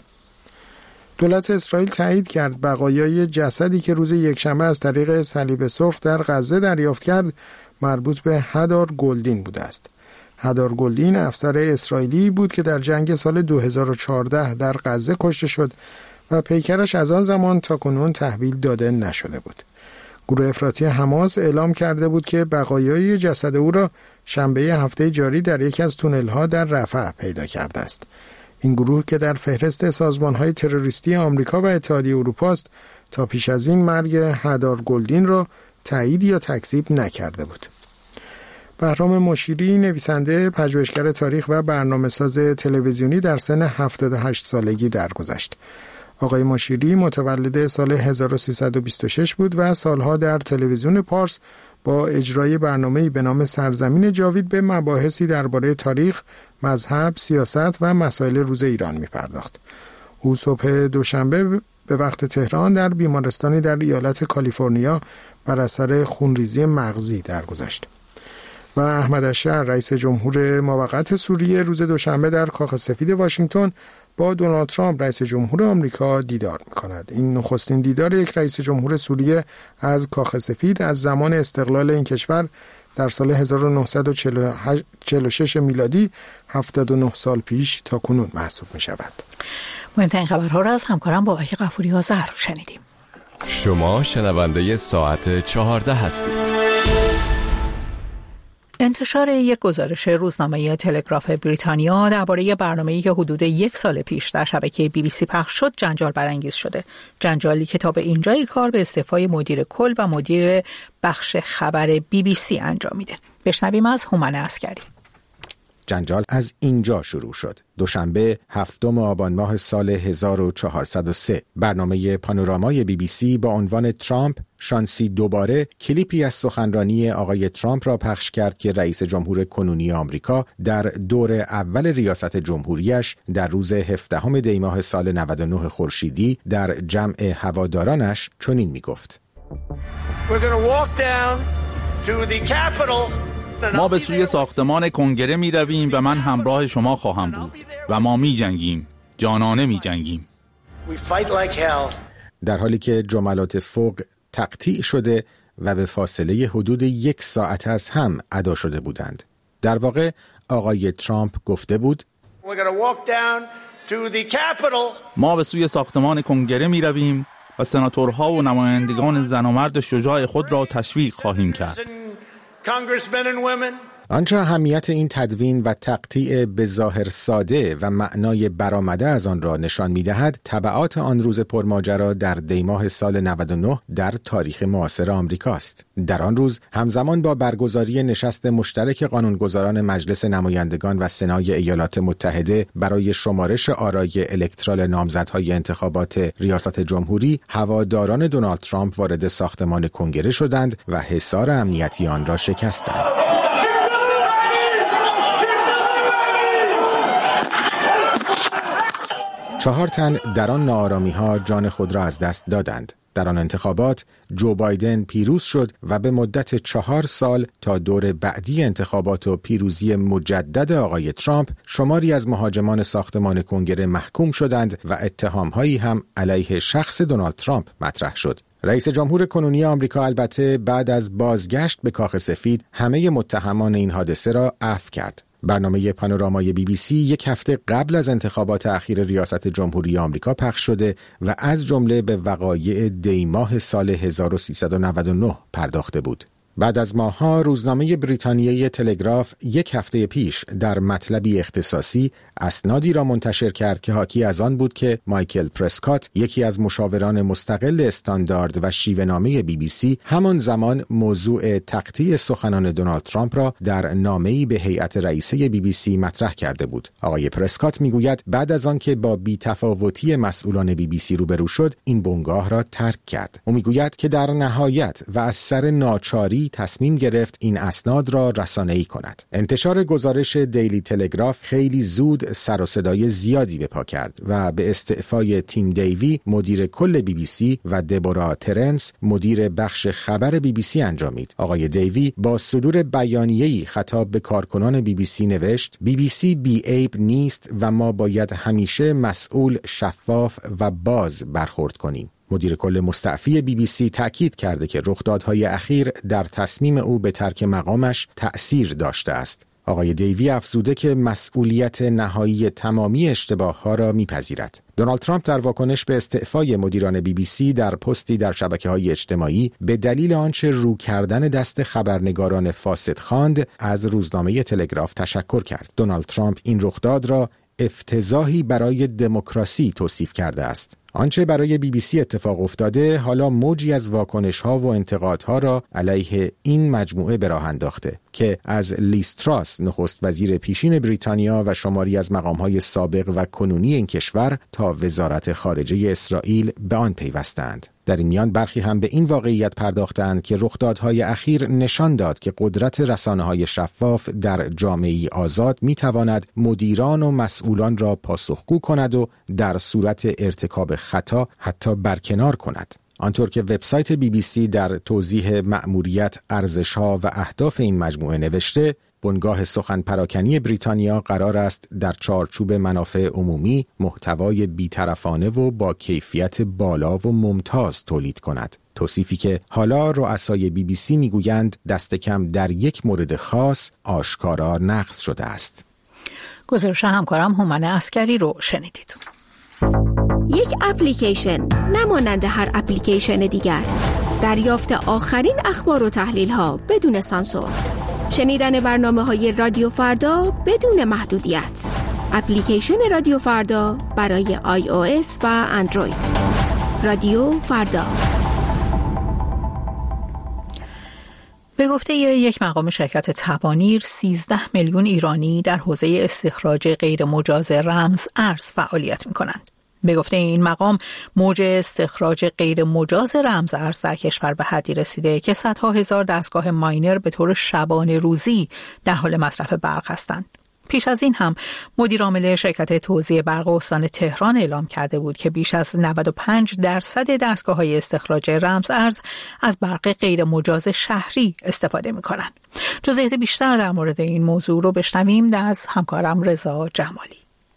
دولت اسرائیل تایید کرد بقایای جسدی که روز یکشنبه از طریق صلیب سرخ در غزه دریافت کرد مربوط به هدار گلدین بوده است. هدار گلدین افسر اسرائیلی بود که در جنگ سال دو هزار و چهارده در غزه کشته شد و پیکرش از آن زمان تا کنون تحویل داده نشده بود. گروه افراطی حماس اعلام کرده بود که بقایای جسد او را شنبه هفته جاری در یکی از تونل‌ها در رفح پیدا کرده است. این گروه که در فهرست سازمان‌های تروریستی آمریکا و اتحادیه اروپا است، تا پیش از این مرگ هدار گلدین را تایید یا تکذیب نکرده بود. بهرام مشیری، نویسنده، پژوهشگر تاریخ و برنامه‌ساز تلویزیونی، در سن هفتاد و هشت سالگی درگذشت. آقای مشیری متولد سال هزار و سیصد و بیست و شش بود و سالها در تلویزیون پارس با اجرای برنامه‌ای به نام سرزمین جاوید به مباحثی درباره تاریخ، مذهب، سیاست و مسائل روز ایران می‌پرداخت. او صبح دوشنبه به وقت تهران در بیمارستانی در ایالت کالیفرنیا بر اثر خونریزی مغزی درگذشت. و احمد اشرف، رئیس جمهور موقت سوریه، روز دوشنبه در کاخ سفید واشنگتن با دونالد ترامپ رئیس جمهور آمریکا دیدار می‌کند. این نخستین دیدار یک رئیس جمهور سوریه از کاخ سفید از زمان استقلال این کشور در سال هزار و نهصد و چهل و شش میلادی هفتاد و نه سال پیش تا کنون محسوب می‌شود. مهمترین خبرها را از همکارم بابک غفوری آذر شنیدیم. شما شنونده ساعت چهارده هستید. انتشار یک گزارش روزنامه تلگراف بریتانیا درباره برنامه‌ای که حدود یک سال پیش در شبکه بی بی سی پخش شد جنجال برانگیز شده. جنجالی که تا به اینجای کار به استعفای مدیر کل و مدیر بخش خبر بی بی سی انجامیده. بشنویم از هومن عسکری. جنجال از اینجا شروع شد. دوشنبه هفتم آبان ماه سال هزار و چهارصد و سه برنامه پانورامای بی بی سی با عنوان ترامپ شانسی دوباره کلیپی از سخنرانی آقای ترامپ را پخش کرد که رئیس جمهور کنونی آمریکا در دور اول ریاست جمهوریش در روز هفدهم دی ماه سال نود و نه خورشیدی در جمع هوادارانش چنین میگفت: We're going to walk down to the Capitol ما به سوی ساختمان کنگره می رویم و من همراه شما خواهم بود و ما می جنگیم، جانانه می جنگیم. در حالی که جملات فوق تقطیع شده و به فاصله حدود یک ساعت از هم ادا شده بودند. در واقع آقای ترامپ گفته بود ما به سوی ساختمان کنگره می رویم و سناتورها و نمایندگان زن و مرد شجاع خود را تشویق خواهیم کرد. آنچه اهمیت این تدوین و تقطیع به ظاهر ساده و معنای برآمده از آن را نشان می‌دهد، تبعات آن روز پرماجرا در دیماه سال نود و نه در تاریخ معاصر آمریکاست. در آن روز همزمان با برگزاری نشست مشترک قانونگذاران مجلس نمایندگان و سنای ایالات متحده برای شمارش آرای الکترال نامزدهای انتخابات ریاست جمهوری، هواداران دونالد ترامپ وارد ساختمان کنگره شدند و حصار امنیتی آن را شکستند. چهار تن در آن ناآرامی‌ها جان خود را از دست دادند. در آن انتخابات جو بایدن پیروز شد و به مدت چهار سال تا دور بعدی انتخابات و پیروزی مجدد آقای ترامپ شماری از مهاجمان ساختمان کنگره محکوم شدند و اتهام‌هایی هم علیه شخص دونالد ترامپ مطرح شد. رئیس جمهور کنونی آمریکا البته بعد از بازگشت به کاخ سفید همه متهمان این حادثه را عفو کرد. برنامه پانورامای بی بی سی یک هفته قبل از انتخابات اخیر ریاست جمهوری آمریکا پخش شده و از جمله به وقایع دیماه سال هزار و سیصد و نود و نه پرداخته بود. بعد از ماه‌ها روزنامه بریتانیایی تلگراف یک هفته پیش در مطلبی اختصاصی اسنادی را منتشر کرد که حاکی از آن بود که مایکل پرسکات، یکی از مشاوران مستقل استاندارد و شیوه‌نامه بی بی سی، همان زمان موضوع تقطیع سخنان دونالد ترامپ را در نامه‌ای به هیئت رئیسه بی بی سی مطرح کرده بود. آقای پرسکات میگوید بعد از آن که با بی‌تفاوتی مسئولان بی بی سی روبرو شد، این بنگاه را ترک کرد. او میگوید که در نهایت و از سر ناچاری تصمیم گرفت این اسناد را رسانه‌ای کند. انتشار گزارش دیلی تلگراف خیلی زود سر و صدای زیادی به پا کرد و به استعفای تیم دیوی مدیر کل بی بی سی و دبورا ترنس مدیر بخش خبر بی بی سی انجامید. آقای دیوی با صدور بیانیه‌ای خطاب به کارکنان بی بی سی نوشت: بی بی سی بی عیب نیست و ما باید همیشه مسئول، شفاف و باز برخورد کنیم. مدیر کل مستعفی بی بی سی تأکید کرده که رخدادهای اخیر در تصمیم او به ترک مقامش تأثیر داشته است. آقای دیوی افزوده که مسئولیت نهایی تمامی اشتباه‌ها را می‌پذیرد. دونالد ترامپ در واکنش به استعفای مدیران بی بی سی در پستی در شبکه‌های اجتماعی به دلیل آنچه رو کردن دست خبرنگاران فاسد خواند، از روزنامه تلگراف تشکر کرد. دونالد ترامپ این رخداد را افتضاحی برای دموکراسی توصیف کرده است. آنچه برای بی بی سی اتفاق افتاده حالا موجی از واکنش‌ها و انتقادها را علیه این مجموعه به راه انداخته که از لیز تراس نخست وزیر پیشین بریتانیا و شماری از مقام‌های سابق و کنونی این کشور تا وزارت خارجه اسرائیل به آن پیوستند. در این میان برخی هم به این واقعیت پرداختند که رخدادهای اخیر نشان داد که قدرت رسانه‌های شفاف در جامعه‌ای آزاد می‌تواند مدیران و مسئولان را پاسخگو کند و در صورت ارتکاب خطا حتی برکنار کند. آنطور که وبسایت بی بی سی در توضیح مأموریت، ارزش‌ها و اهداف این مجموعه نوشته: بنگاه سخن پراکنی بریتانیا قرار است در چارچوب منافع عمومی محتوای بی‌طرفانه و با کیفیت بالا و ممتاز تولید کند. توصیفی که حالا رؤسای بی بی سی میگویند دست کم در یک مورد خاص آشکارا نقض شده است. گزارش همکارم هومن عسکری رو شنیدید. یک اپلیکیشن نمانند هر اپلیکیشن دیگر. دریافت آخرین اخبار و تحلیل ها بدون سانسور. شنیدن برنامه های رادیو فردا بدون محدودیت. اپلیکیشن رادیو فردا برای آی او اس و اندروید. رادیو فردا. به گفته یک مقام شرکت تبانیر، سیزده میلیون ایرانی در حوزه استخراج غیر مجاز رمز ارز فعالیت می‌کنند. به گفته این مقام، موج استخراج غیر مجاز رمز ارز در کشور به حدی رسیده که صدها هزار دستگاه ماینر به طور شبانه روزی در حال مصرف برق هستند. پیش از این هم مدیر عامل شرکت توزیع برق استان تهران اعلام کرده بود که بیش از نود و پنج درصد دستگاه‌های استخراج رمز ارز از برق غیر مجاز شهری استفاده می‌کنند. جزئیات بیشتر در مورد این موضوع رو بشنویم از همکارم رضا جمالی.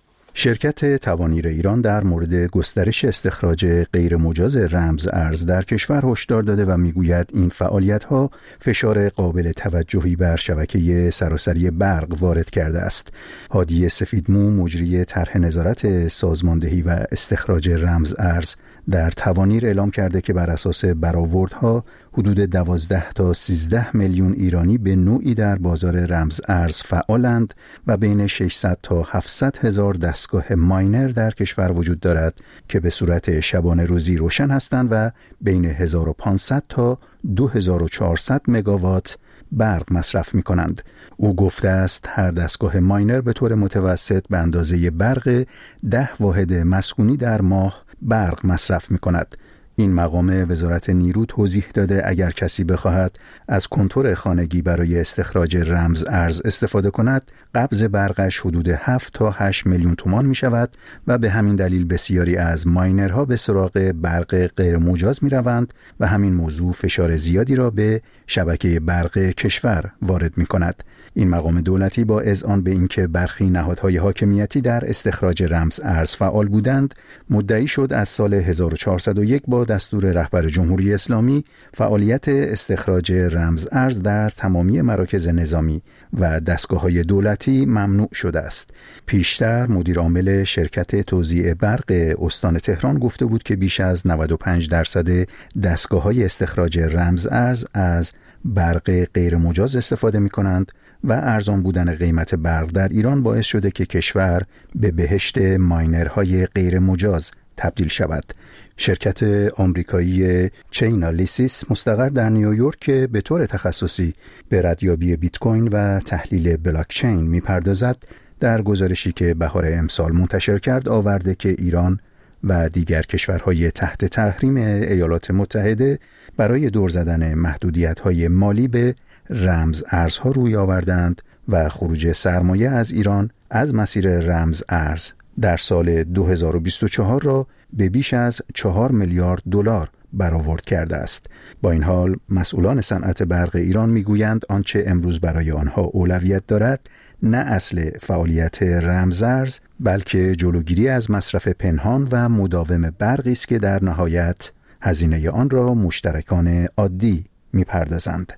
شرکت توانیر ایران در مورد گسترش استخراج غیر مجاز رمز ارز در کشور هشدار داده و میگوید این فعالیت‌ها فشار قابل توجهی بر شبکه سراسری برق وارد کرده است. هادی سفیدمو، مجری طرح نظارت سازماندهی و استخراج رمز ارز در توانیر، اعلام کرده که بر اساس برآوردها حدود دوازده تا سیزده میلیون ایرانی به نوعی در بازار رمز ارز فعالند و بین ششصد تا هفتصد هزار دستگاه ماینر در کشور وجود دارد که به صورت شبانه روزی روشن هستند و بین هزار و پانصد تا دو هزار و چهارصد مگاوات برق مصرف می کنند. او گفته است هر دستگاه ماینر به طور متوسط به اندازه برق ده واحد مسکونی در ماه برق مصرف می کند. این مقام وزارت نیرو توضیح داده اگر کسی بخواهد از کنتور خانگی برای استخراج رمز ارز استفاده کند، قبض برقش حدود هفت تا هشت میلیون تومان می شود و به همین دلیل بسیاری از ماینرها به سراغ برق غیر مجاز می روند و همین موضوع فشار زیادی را به شبکه برق کشور وارد می کند. این مقام دولتی با اذعان به اینکه برخی نهادهای حاکمیتی در استخراج رمز ارز فعال بودند، مدعی شد از سال هزار و چهارصد و یک با دستور رهبر جمهوری اسلامی فعالیت استخراج رمز ارز در تمامی مراکز نظامی و دستگاه‌های دولتی ممنوع شده است. پیشتر مدیر عامل شرکت توزیع برق استان تهران گفته بود که بیش از نود و پنج درصد دستگاه‌های استخراج رمز ارز از برق غیر مجاز استفاده می‌کنند و ارزان بودن قیمت برق در ایران باعث شده که کشور به بهشت ماینرهای غیر مجاز تبدیل شود. شرکت آمریکایی چینالیسیس مستقر در نیویورک که به طور تخصصی به ردیابی بیت کوین و تحلیل بلاک چین می‌پردازد، در گزارشی که بهار امسال منتشر کرد آورده که ایران و دیگر کشورهای تحت تحریم ایالات متحده برای دور زدن محدودیت‌های مالی به رمز ارزها روی آوردند و خروج سرمایه از ایران از مسیر رمز ارز در سال دو هزار و بیست و چهار را به بیش از چهار میلیارد دلار برآورد کرده است. با این حال مسئولان صنعت برق ایران میگویند آنچه امروز برای آنها اولویت دارد نه اصل فعالیت رمز ارز بلکه جلوگیری از مصرف پنهان و مداوم برقی است که در نهایت هزینه آن را مشترکان عادی میپردازند.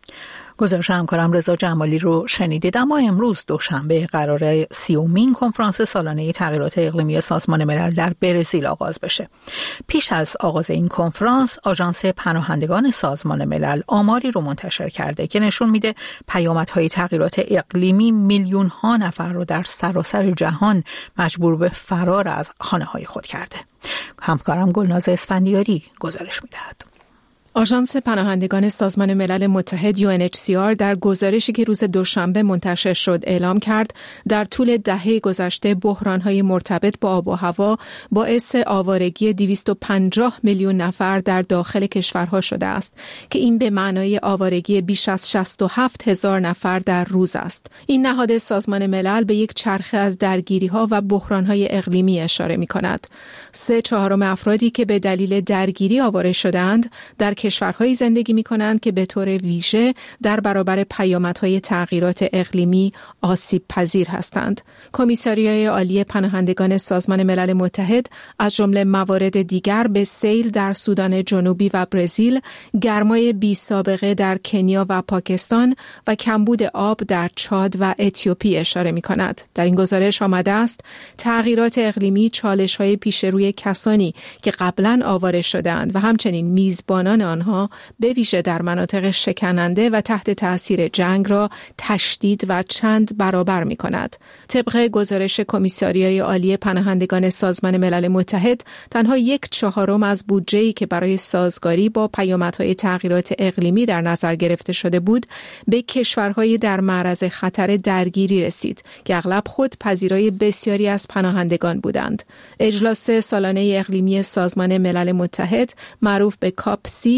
گزارش همکارم رضا جمالی رو شنیدید. اما امروز دوشنبه قراره سیومین کنفرانس سالانه تغییرات اقلیمی سازمان ملل در برزیل آغاز بشه. پیش از آغاز این کنفرانس آژانس پناهندگان سازمان ملل آماری رو منتشر کرده که نشون میده پیامدهای تغییرات اقلیمی میلیون ها نفر رو در سراسر جهان مجبور به فرار از خانه های خود کرده. همکارم گلناز اسفندیاری گزارش میدهد. آژانس پناهندگان سازمان ملل متحد یو ان اچ سی آر در گزارشی که روز دوشنبه منتشر شد اعلام کرد در طول دهه گذشته بحران‌های مرتبط با آب و هوا باعث آوارگی دویست و پنجاه میلیون نفر در داخل کشورها شده است که این به معنای آوارگی بیش از شصت و هفت هزار نفر در روز است. این نهاد سازمان ملل به یک چرخه از درگیری‌ها و بحران‌های اقلیمی اشاره می‌کند. سه چهارم افرادی که به دلیل درگیری آواره شدند در کشورهایی زندگی می‌کنند که به طور ویژه در برابر پیامدهای تغییرات اقلیمی آسیب پذیر هستند. کمیساریای عالی پناهندگان سازمان ملل متحد از جمله موارد دیگر به سیل در سودان جنوبی و برزیل، گرمای بی سابقه در کنیا و پاکستان و کمبود آب در چاد و اتیوپی اشاره می‌کند. در این گزارش آمده است تغییرات اقلیمی چالش‌های پیش روی کسانی که قبلاً آواره شدند و همچنین میزبانان آنها به ویژه در مناطق شکننده و تحت تأثیر جنگ را تشدید و چند برابر می کند. طبق گزارش کمیساریای عالی پناهندگان سازمان ملل متحد، تنها یک چهارم از بودجه‌ای که برای سازگاری با پیامدهای تغییرات اقلیمی در نظر گرفته شده بود، به کشورهای در معرض خطر درگیری رسید که اغلب خود پذیرای بسیاری از پناهندگان بودند. اجلاس سالانه اقلیمی سازمان ملل متحد معروف به کاپ سی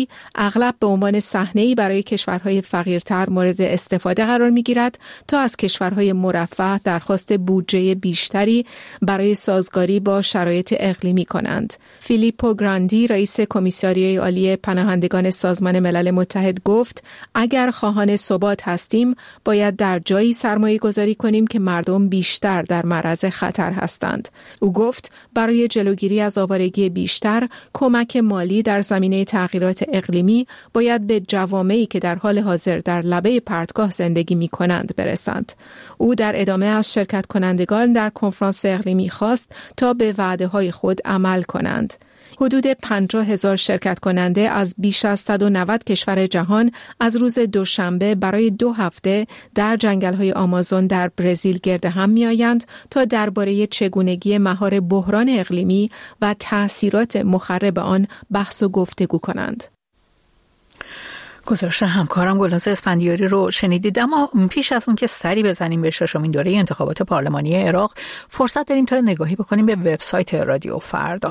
اقلیمی اغلب به عنوان صحنه‌ای برای کشورهای فقیرتر مورد استفاده قرار می‌گیرد تا از کشورهای مرفه درخواست بودجه بیشتری برای سازگاری با شرایط اقلیمی کنند. فیلیپو گراندی رئیس کمیساریای عالی پناهندگان سازمان ملل متحد گفت اگر خواهان ثبات هستیم باید در جایی سرمایه گذاری کنیم که مردم بیشتر در معرض خطر هستند. او گفت برای جلوگیری از آوارگی بیشتر کمک مالی در زمینه تغییرات اقلیمی باید به جوامعی که در حال حاضر در لبه پرتگاه زندگی می کنند برسند. او در ادامه از شرکت کنندگان در کنفرانس اقلیمی خواست تا به وعده های خود عمل کنند. حدود پنجاه هزار شرکت کننده از بیش از صد و نود کشور جهان از روز دوشنبه برای دو هفته در جنگل‌های آمازون در برزیل گرد هم می‌آیند تا درباره چگونگی مهار بحران اقلیمی و تأثیرات مخرب آن بحث و گفتگو کنند. گزارش همکارم گلناز اسفندیاری رو شنیدید. اما پیش از اون که سری بزنیم به ششمین دوره انتخابات پارلمانی عراق، فرصت داریم تا نگاهی بکنیم به وبسایت رادیو فردا.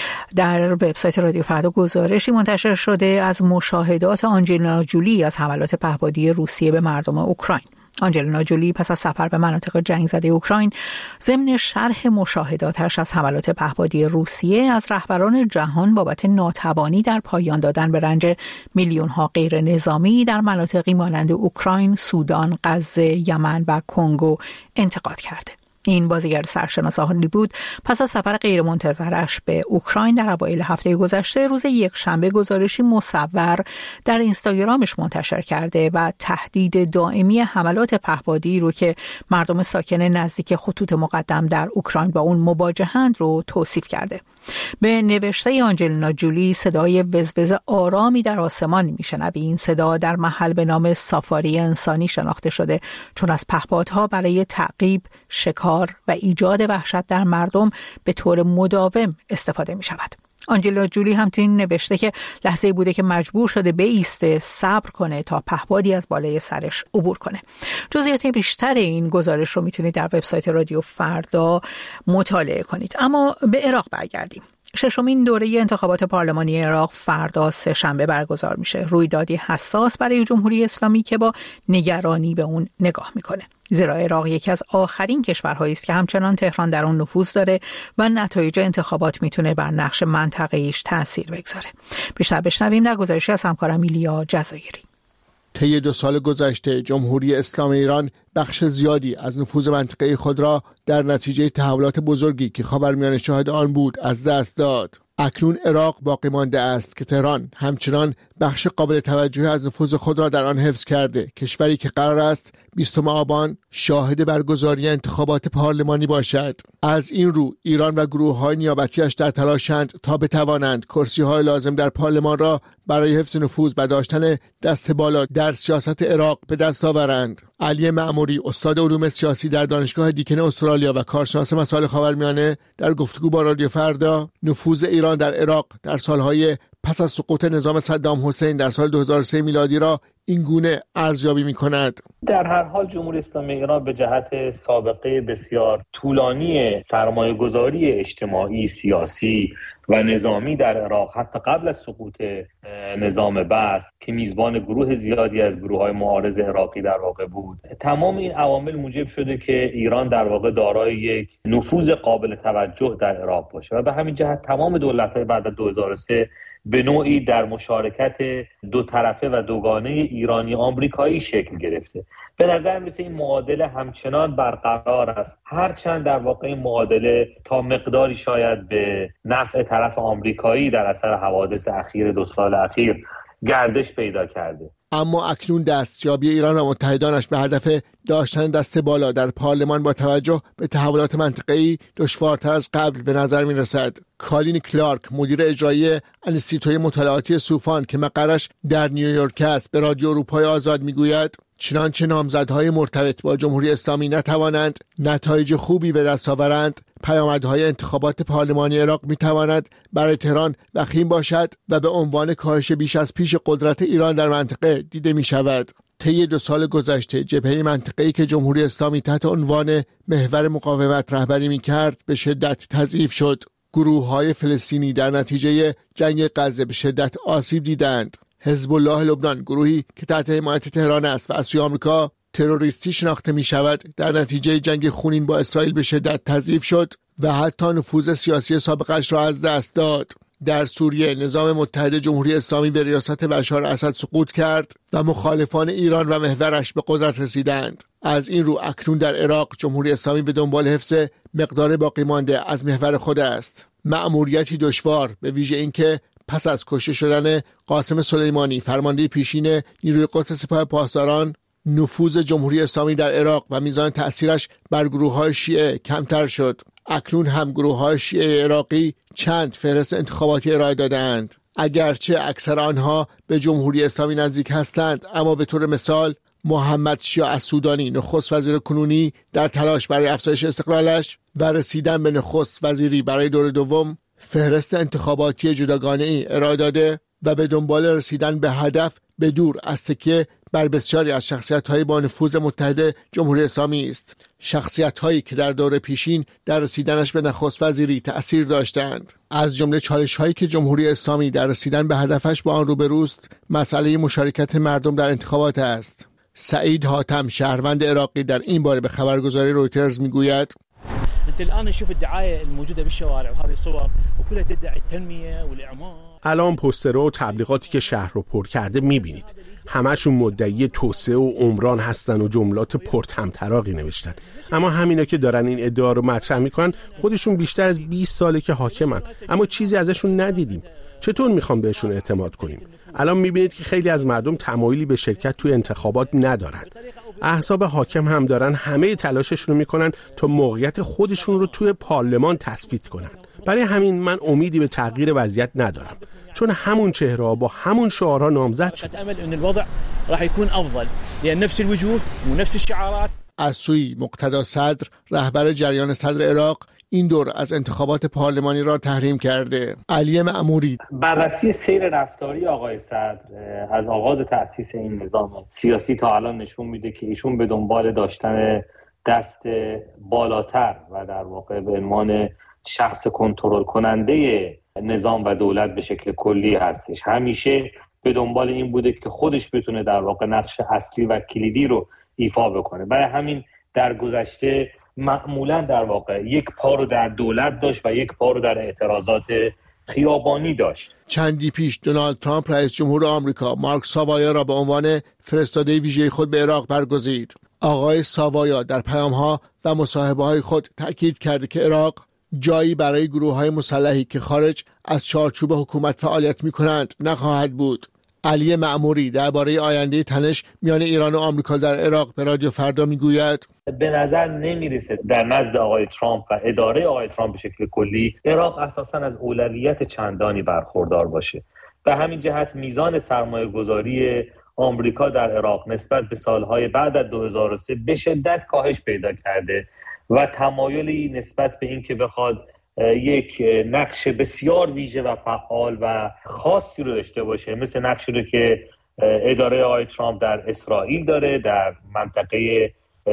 در وبسایت رادیو فردا گزارشی منتشر شده از مشاهدات آنجلینا جولی از حملات پهپادی روسیه به مردم اوکراین. آنجلینا جولی پس از سفر به مناطق جنگ زده اوکراین ضمن شرح مشاهداتش از حملات پهپادی روسیه از رهبران جهان بابت ناتوانی در پایان دادن به رنج میلیون‌ها غیر نظامی در مناطقی مانند اوکراین، سودان، غزه، یمن و کنگو انتقاد کرده. این بازیگر سرشناس هالیوود پس از سفر غیرمنتظرش به اوکراین در اوایل هفته گذشته روز یکشنبه گزارشی مصور در اینستاگرامش منتشر کرده و تهدید دائمی حملات پهپادی رو که مردم ساکن نزدیک خطوط مقدم در اوکراین با اون مواجهند رو توصیف کرده. به نوشته آنجلینا جولی صدای وزوز آرامی در آسمان میشنوی. این صدا در محل به نام سافاری انسانی شناخته شده چون از پهپادها برای تعقیب، شکار و ایجاد وحشت در مردم به طور مداوم استفاده می شود. آنجلینا جولی همچنین نوشته که لحظه‌ای بوده که مجبور شده بایسته، صبر کنه تا پهپادی از بالای سرش عبور کنه. جزئیات بیشتر این گزارش رو میتونید در وبسایت رادیو فردا مطالعه کنید. اما به عراق برگردیم. ششمین دوره انتخابات پارلمانی عراق فردا سه شنبه برگزار میشه. رویدادی حساس برای جمهوری اسلامی که با نگرانی به اون نگاه میکنه. زیرا عراق یکی از آخرین کشورهایی است که همچنان تهران در اون نفوذ داره و نتایج انتخابات میتونه بر نقش منطقه‌ایش تأثیر بگذاره. بیشتر بشنویم در گزارشی از همکارم ایلیا جزایری. طی دو سال گذشته جمهوری اسلامی ایران بخش زیادی از نفوذ منطقه خود را در نتیجه تحولات بزرگی که خاورمیانه شاهد آن بود از دست داد. اکنون عراق باقی مانده است که تهران همچنان بخش قابل توجهی از نفوذ خود را در آن حفظ کرده. کشوری که قرار است بیستم آبان شاهد برگزاری انتخابات پارلمانی باشد. از این رو ایران و گروه‌های نیابتی‌اش در تلاشند تا بتوانند کرسی‌های لازم در پارلمان را برای حفظ نفوذ و داشتن دست بالا در سیاست عراق به دست آورند. علی معموری، استاد علوم سیاسی در دانشگاه دیکن استرالیا و کارشناس مسائل خاورمیانه، در گفتگو با رادیو فردا نفوذ ایران در عراق در سالهای پس از سقوط نظام صدام حسین در سال دو هزار و سه میلادی را این گونه ارزیابی می کند. در هر حال جمهوری اسلامی ایران به جهت سابقه بسیار طولانی سرمایه گذاری اجتماعی، سیاسی و نظامی در عراق حتی قبل از سقوط نظام بعث که میزبان گروه زیادی از گروه‌های معارض عراقی در واقع بود، تمام این عوامل موجب شده که ایران در واقع دارای یک نفوذ قابل توجه در عراق باشه و به همین جهت تمام دولت‌های بعد از دو هزار و سه به نوعی در مشارکت دو طرفه و دوگانه ایرانی آمریکایی شکل گرفته. به نظر میسه این معادله همچنان برقرار است، هرچند در واقع این معادله تا مقداری شاید به نفع طرف آمریکایی در اثر حوادث اخیر دو سال اخیر گردش پیدا کرده. اما اکنون دستیابی ایران و متحدانش به هدف داشتن دست بالا در پارلمان با توجه به تحولات منطقه‌ای دشوارتر از قبل به نظر می رسد. کالین کلارک، مدیر اجرایی انستیتوی مطالعاتی سوفان که مقرش در نیویورک است، به رادیو اروپای آزاد می گوید چنانچه نامزدهای مرتبط با جمهوری اسلامی نتوانند نتایج خوبی به دست آورند، پیامدهای انتخابات پارلمانی عراق می تواند برای تهران وخیم باشد و به عنوان کاهش بیش از پیش قدرت ایران در منطقه دیده می شود. طی دو سال گذشته جبهه منطقه‌ای که جمهوری اسلامی تحت عنوان محور مقاومت رهبری می کرد به شدت تضعیف شد. گروه‌های فلسطینی در نتیجه جنگ غزه به شدت آسیب دیدند. حزب الله لبنان، گروهی که تحت حمایت تهران است و از سوی آمریکا تروریستی شناخته می شود، در نتیجه جنگ خونین با اسرائیل به شدت تضعیف شد و حتی نفوذ سیاسی سابقش را از دست داد. در سوریه نظام متحد جمهوری اسلامی به ریاست بشار اسد سقوط کرد و مخالفان ایران و محورش به قدرت رسیدند. از این رو اکنون در عراق جمهوری اسلامی به دنبال حفظ مقدار باقی مانده از محور خود است. مأموریتی دشوار، به ویژه اینکه پس از کشته شدن قاسم سلیمانی فرمانده پیشین نیروی قدس سپاه پاسداران، نفوذ جمهوری اسلامی در عراق و میزان تأثیرش بر گروه‌های شیعه کمتر شد. اکنون هم گروه‌های شیعه عراقی چند فهرست انتخاباتی ارائه داده‌اند. اگرچه اکثر آنها به جمهوری اسلامی نزدیک هستند، اما به طور مثال محمد شیع السودانی، نخست وزیر کنونی، در تلاش برای افزایش استقلالش و رسیدن به نخست وزیری برای دور دوم، فهرست انتخاباتی جداگانه‌ای ارائه داده و به دنبال رسیدن به هدف به دور از تکیه بر بسیاری از شخصیت‌های با نفوذ متحد جمهوری اسلامی است. شخصیت‌هایی که در دور پیشین در رسیدنش به نخست وزیری تأثیر داشتند. از جمله چالش‌هایی که جمهوری اسلامی در رسیدن به هدفش با آن روبروست، مسئله مشارکت مردم در انتخابات است. سعید حاتم، شهروند عراقی، در این باره به خبرگزاری رویترز میگوید: انت الان نشوف الدعايه الموجوده بالشوارع وهذه الصور وكلها تدعي التنميه والاعمار. الان پوسترها و تبلیغاتی که شهر رو پر کرده میبینید، همشون مدعی توسعه و عمران هستن و جملات پرطمطراقی نوشتن. اما همینا که دارن این ادعا رو مطرح میکنن خودشون بیشتر از بیست ساله که حاکمن، اما چیزی ازشون ندیدیم. چطور میخوام بهشون اعتماد کنیم؟ الان میبینید که خیلی از مردم تمایلی به شرکت توی انتخابات ندارن. احزاب حاکم هم دارن همه تلاششون رو میکنن تا موقعیت خودشون رو توی پارلمان تثبیت کنن. برای همین من امیدی به تغییر وضعیت ندارم، چون همون چهره‌ها با همون شعارها نامزد شد. از سوی مقتدا صدر، رهبر جریان صدر عراق، این دور از انتخابات پارلمانی را تحریم کرده. علی معموری: بررسی سیر رفتاری آقای صدر از آغاز تأسیس این نظام سیاسی تا الان نشون میده که ایشون به دنبال داشتن دست بالاتر و در واقع به عنوان شخص کنترل کننده نظام و دولت به شکل کلی هستش. همیشه به دنبال این بوده که خودش بتونه در واقع نقش اصلی و کلیدی رو ایفا بکنه. برای همین در گذشته معمولا در واقع یک پا رو در دولت داشت و یک پا رو در اعتراضات خیابانی داشت. چندی پیش دونالد ترامپ رئیس جمهور آمریکا مارک ساوایا را به عنوان فرستاده ویژه خود به عراق برگزید. آقای ساوایا در پیام‌ها و مصاحبه‌های خود تأکید کرده که عراق جایی برای گروه‌های مسلحی که خارج از چارچوب حکومت فعالیت می‌کنند نخواهد بود. علی معموری درباره آینده تنش میان ایران و آمریکا در عراق به رادیو فردا میگوید: به نظر نمیرسه در نزد آقای ترامپ و اداره آقای ترامپ به شکل کلی عراق اساساً از اولویت چندانی برخوردار باشه. به همین جهت میزان سرمایه گذاری آمریکا در عراق نسبت به سالهای بعد از دو هزار و سه به شدت کاهش پیدا کرده و تمایلی نسبت به این که بخواد یک نقش بسیار ویژه و فعال و خاصی رو داشته باشه، مثل نقشی رو که اداره آقای ترامپ در اسرائیل داره، در منطقه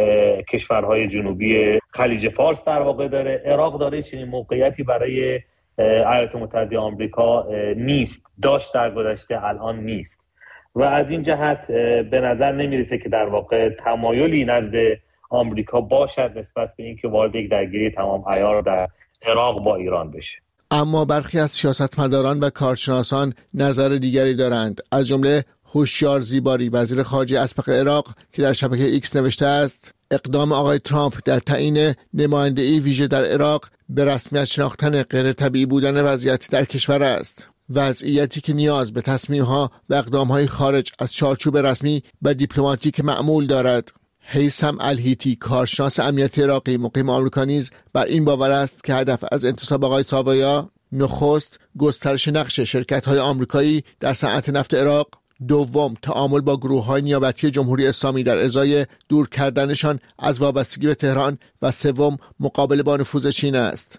کشورهای جنوبی خلیج فارس در واقع داره. عراق داره چنین موقعیتی برای ایالات متحده آمریکا نیست، داشت در گذشته، الان نیست و از این جهت به نظر نمیرسه که در واقع تمایلی نزد آمریکا باشد نسبت به اینکه وارد یک درگیری تمام عیار در عراق با ایران بشه. اما برخی از سیاستمداران و کارشناسان نظر دیگری دارند، از جمله هوشیار زیباری، وزیر خارجه اسبق عراق، که در شبکه ایکس نوشته است: اقدام آقای ترامپ در تعیین نماینده‌ای ویژه در عراق به رسمیت شناختن غیر طبیعی بودن وضعیت در کشور است، وضعیتی که نیاز به تصمیم‌ها و اقدام‌های خارج از چارچوب رسمی و دیپلماتیک معمول دارد. هیثم الهیتی، کارشناس امنیتی عراقی مقیم آمریکا، نیز بر این باور است که هدف از انتصاب آقای ساوایا نخست گسترش نقش شرکت‌های آمریکایی در صنعت نفت عراق، دوم تعامل با گروه‌های نیابتی جمهوری اسلامی در ازای دور کردنشان از وابستگی به تهران و سوم مقابله با نفوذ چین است.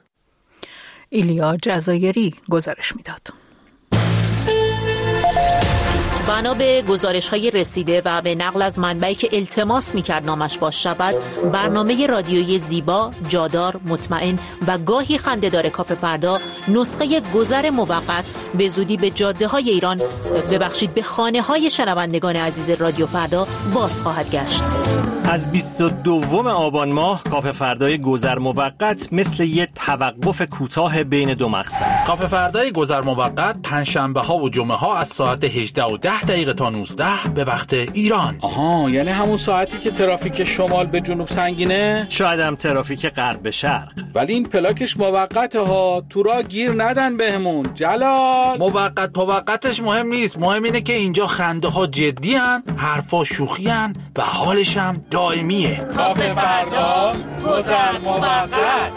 ایلیا جزایری گزارش میداد. بنا به گزارش‌های رسیده و به نقل از منبعی که التماس می‌کرد نامش فاش شود، برنامه رادیویی زیبا، جادار، مطمئن و گاهی خنده‌دار کافه فردا نسخه گذر موقت به زودی به جاده‌های ایران، ببخشید به خانه‌های شنوندگان عزیز رادیو فردا باز خواهد گشت. از بیست و دوم آبان ماه کافه فردای گذر موقت مثل یه توقف کوتاه بین دو مقصد. کافه فردای گذر موقت پنجشنبه ها و جمعه ها از ساعت هجده و ده دقیقه تا نوزده به وقت ایران. آها، یعنی همون ساعتی که ترافیک شمال به جنوب سنگینه؟ شاید هم ترافیک غرب به شرق. ولی این پلاکش موقته ها، تو راه گیر ندن بهمون. جلال موقت موقتش مهم نیست، مهم اینه که اینجا خنده ها جدی ان، حرفا شوخی ان و حالش هم دائمیه. کافه فردا گذر موقت.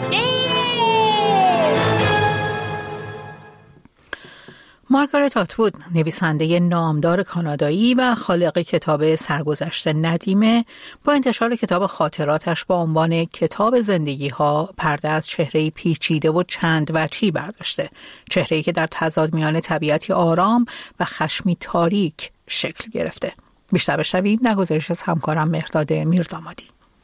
مارگارت اتوود، نویسنده نامدار کانادایی و خالق کتاب سرگذشت ندیمه، با انتشار کتاب خاطراتش با عنوان کتاب زندگی‌ها پرده از چهره‌ای پیچیده و چند وجهی برداشته، چهره‌ای که در تضاد میان طبیعتی آرام و خشمی تاریک شکل گرفته. بیشتر بشنویم در گزارش از همکارم مهرداد میردامادی.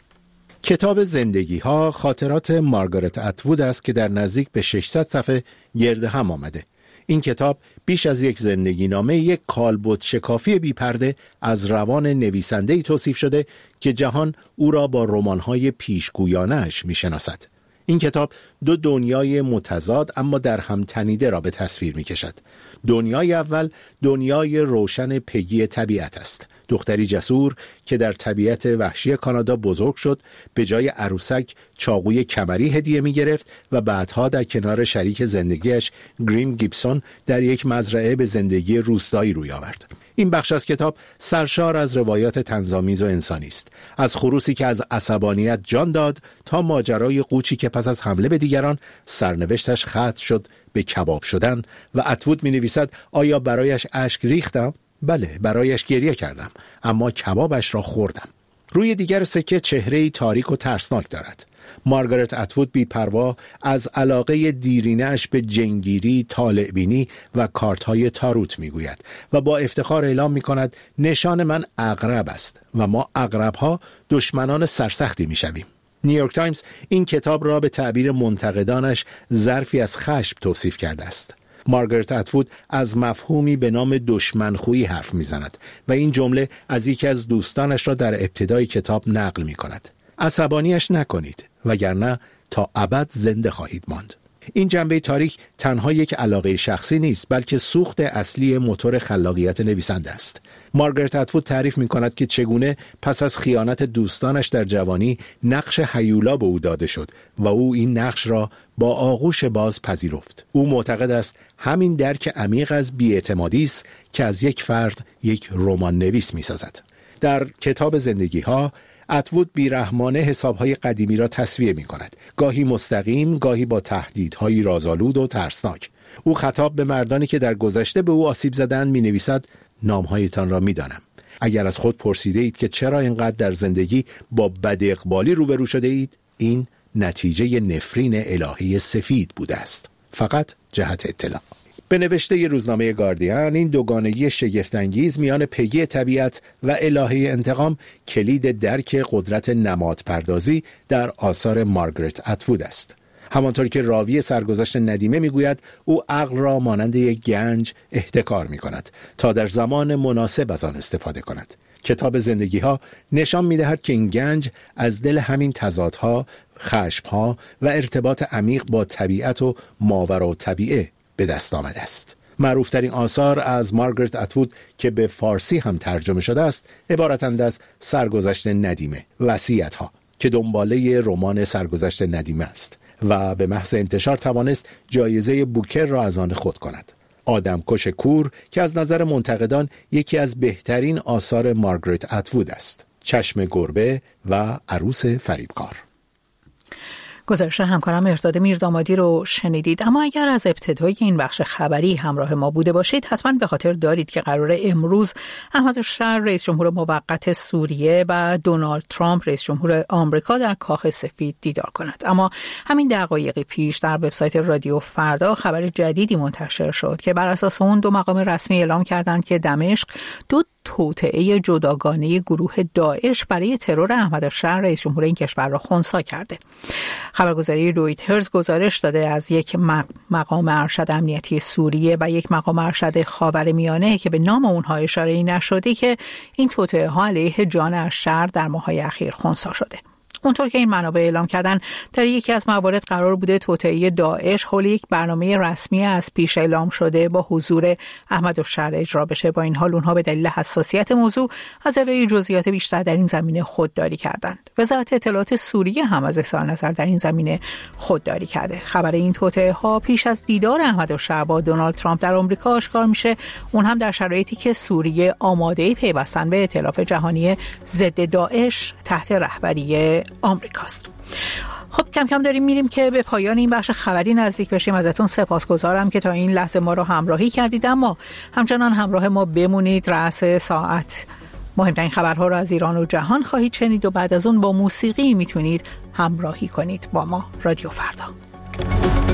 کتاب زندگی‌ها خاطرات مارگارت اتوود است که در نزدیک به ششصد صفحه گرد هم آمده. این کتاب بیش از یک زندگی نامه، یک کالبد شکافی بی‌پرده از روان نویسنده‌ای توصیف شده که جهان او را با رمان‌های پیشگویانه‌اش می‌شناسد. این کتاب دو دنیای متضاد اما در هم تنیده را به تصویر می‌کشد. دنیای اول دنیای روشن پگی طبیعت است. دختری جسور که در طبیعت وحشی کانادا بزرگ شد، به جای عروسک چاقوی کمری هدیه می گرفت و بعدها در کنار شریک زندگیش گریم گیبسون در یک مزرعه به زندگی روستایی روی آورد. این بخش از کتاب سرشار از روایات طنزآمیز و انسانی است، از خروسی که از عصبانیت جان داد تا ماجرای قوچی که پس از حمله به دیگران سرنوشتش ختم شد به کباب شدن و اتوود می نویسد آیا برایش اشک ریختم؟ بله، برایش گریه کردم، اما کبابش را خوردم. روی دیگر سکه چهره‌ای تاریک و ترسناک دارد. مارگارت اتوود بی پروا از علاقه دیرینه‌اش به جنگیری، طالع‌بینی و کارت‌های تاروت میگوید و با افتخار اعلام می‌کند نشان من عقرب است و ما عقرب‌ها دشمنان سرسختی می‌شویم. نیویورک تایمز این کتاب را به تعبیر منتقدانش ظرفی از خشم توصیف کرده است. مارگارت اتوود از مفهومی به نام دشمنخویی حرف می‌زند و این جمله از یکی از دوستانش را در ابتدای کتاب نقل می‌کند. عصبانیش نکنید وگرنه تا ابد زنده خواهید ماند. این جنبه تاریک تنها یک علاقه شخصی نیست، بلکه سوخت اصلی موتور خلاقیت نویسنده است. مارگارت اتوود تعریف می‌کند که چگونه پس از خیانت دوستانش در جوانی نقش هیولا به او داده شد و او این نقش را با آغوش باز پذیرفت. او معتقد است همین درک عمیق از بی‌اعتمادی است که از یک فرد یک رمان نویس می‌سازد. در کتاب زندگی‌ها اتوود بیرحمانه حسابهای قدیمی را تصفیه می کند، گاهی مستقیم، گاهی با تهدیدهایی رازآلود و ترسناک. او خطاب به مردانی که در گذشته به او آسیب زدند می نویسد نامهایتان را می دانم. اگر از خود پرسیده اید که چرا اینقدر در زندگی با بد اقبالی روبرو شده اید، این نتیجه نفرین الهی سفید بوده است. فقط جهت اطلاع. به نوشته روزنامه گاردین، این دوگانگی شگفت‌انگیز میان پگی طبیعت و الهه انتقام کلید درک قدرت نمادپردازی در آثار مارگارت اتوود است. همانطور که راوی سرگذشت ندیمه میگوید، او عقل را مانند یک گنج احتکار میکند تا در زمان مناسب از آن استفاده کند. کتاب زندگی‌ها نشان می‌دهد که این گنج از دل همین تضادها، خشم‌ها و ارتباط عمیق با طبیعت و ماوراءالطبیعه به دست آمده است. معروفترین آثار از مارگارت اتوود که به فارسی هم ترجمه شده است عبارتند از سرگذشت ندیمه، وصیت‌ها که دنباله رمان سرگذشت ندیمه است و به محض انتشار توانست جایزه بوکر را از آن خود کند. آدمکش کور که از نظر منتقدان یکی از بهترین آثار مارگارت اتوود است. چشم گربه و عروس فریبکار. گزارش همکارم ارداد میردامادی رو شنیدید. اما اگر از ابتدای این بخش خبری همراه ما بوده باشید حتما به خاطر دارید که قرار امروز احمد الشر رئیس جمهور موقت سوریه و دونالد ترامپ رئیس جمهور آمریکا در کاخ سفید دیدار کند. اما همین دقایقی پیش در وبسایت رادیو فردا خبر جدیدی منتشر شد که بر اساس اون دو مقام رسمی اعلام کردند که دمشق دو توطئه جداگانه گروه داعش برای ترور احمد الشر رئیس جمهور این کشور را خنثی کرده. خبرگزاری رویترز گزارش داده از یک مقام ارشد امنیتی سوریه و یک مقام ارشد خاورمیانه که به نام اونها اشاره نشده که این توطئه ها علیه جان الشر در ماه‌های اخیر خنثی شده. اونطور که این منابع اعلام کردن در یکی از موارد قرار بوده توطئه داعش حول یک برنامه رسمی از پیش اعلام شده با حضور احمد الشر اجرا بشه. با این حال اونها به دلیل حساسیت موضوع از ارائه جزئیات بیشتر در این زمینه خودداری کردند. وزارت اطلاعات سوریه هم از اظهار نظر در این زمینه خودداری کرده. خبر این توطئه ها پیش از دیدار احمد الشر با دونالد ترامپ در آمریکا آشکار میشه، اون هم در شرایطی که سوریه آماده پیوستن به ائتلاف جهانی ضد داعش تحت رهبری آمریکاست. خب کم کم داریم میریم که به پایان این بخش خبری نزدیک بشیم. ازتون سپاسگزارم که تا این لحظه ما رو همراهی کردید، اما همچنان همراه ما بمونید. رأس ساعت مهمترین خبرها رو از ایران و جهان خواهید شنید و بعد از اون با موسیقی میتونید همراهی کنید با ما. رادیو فردا.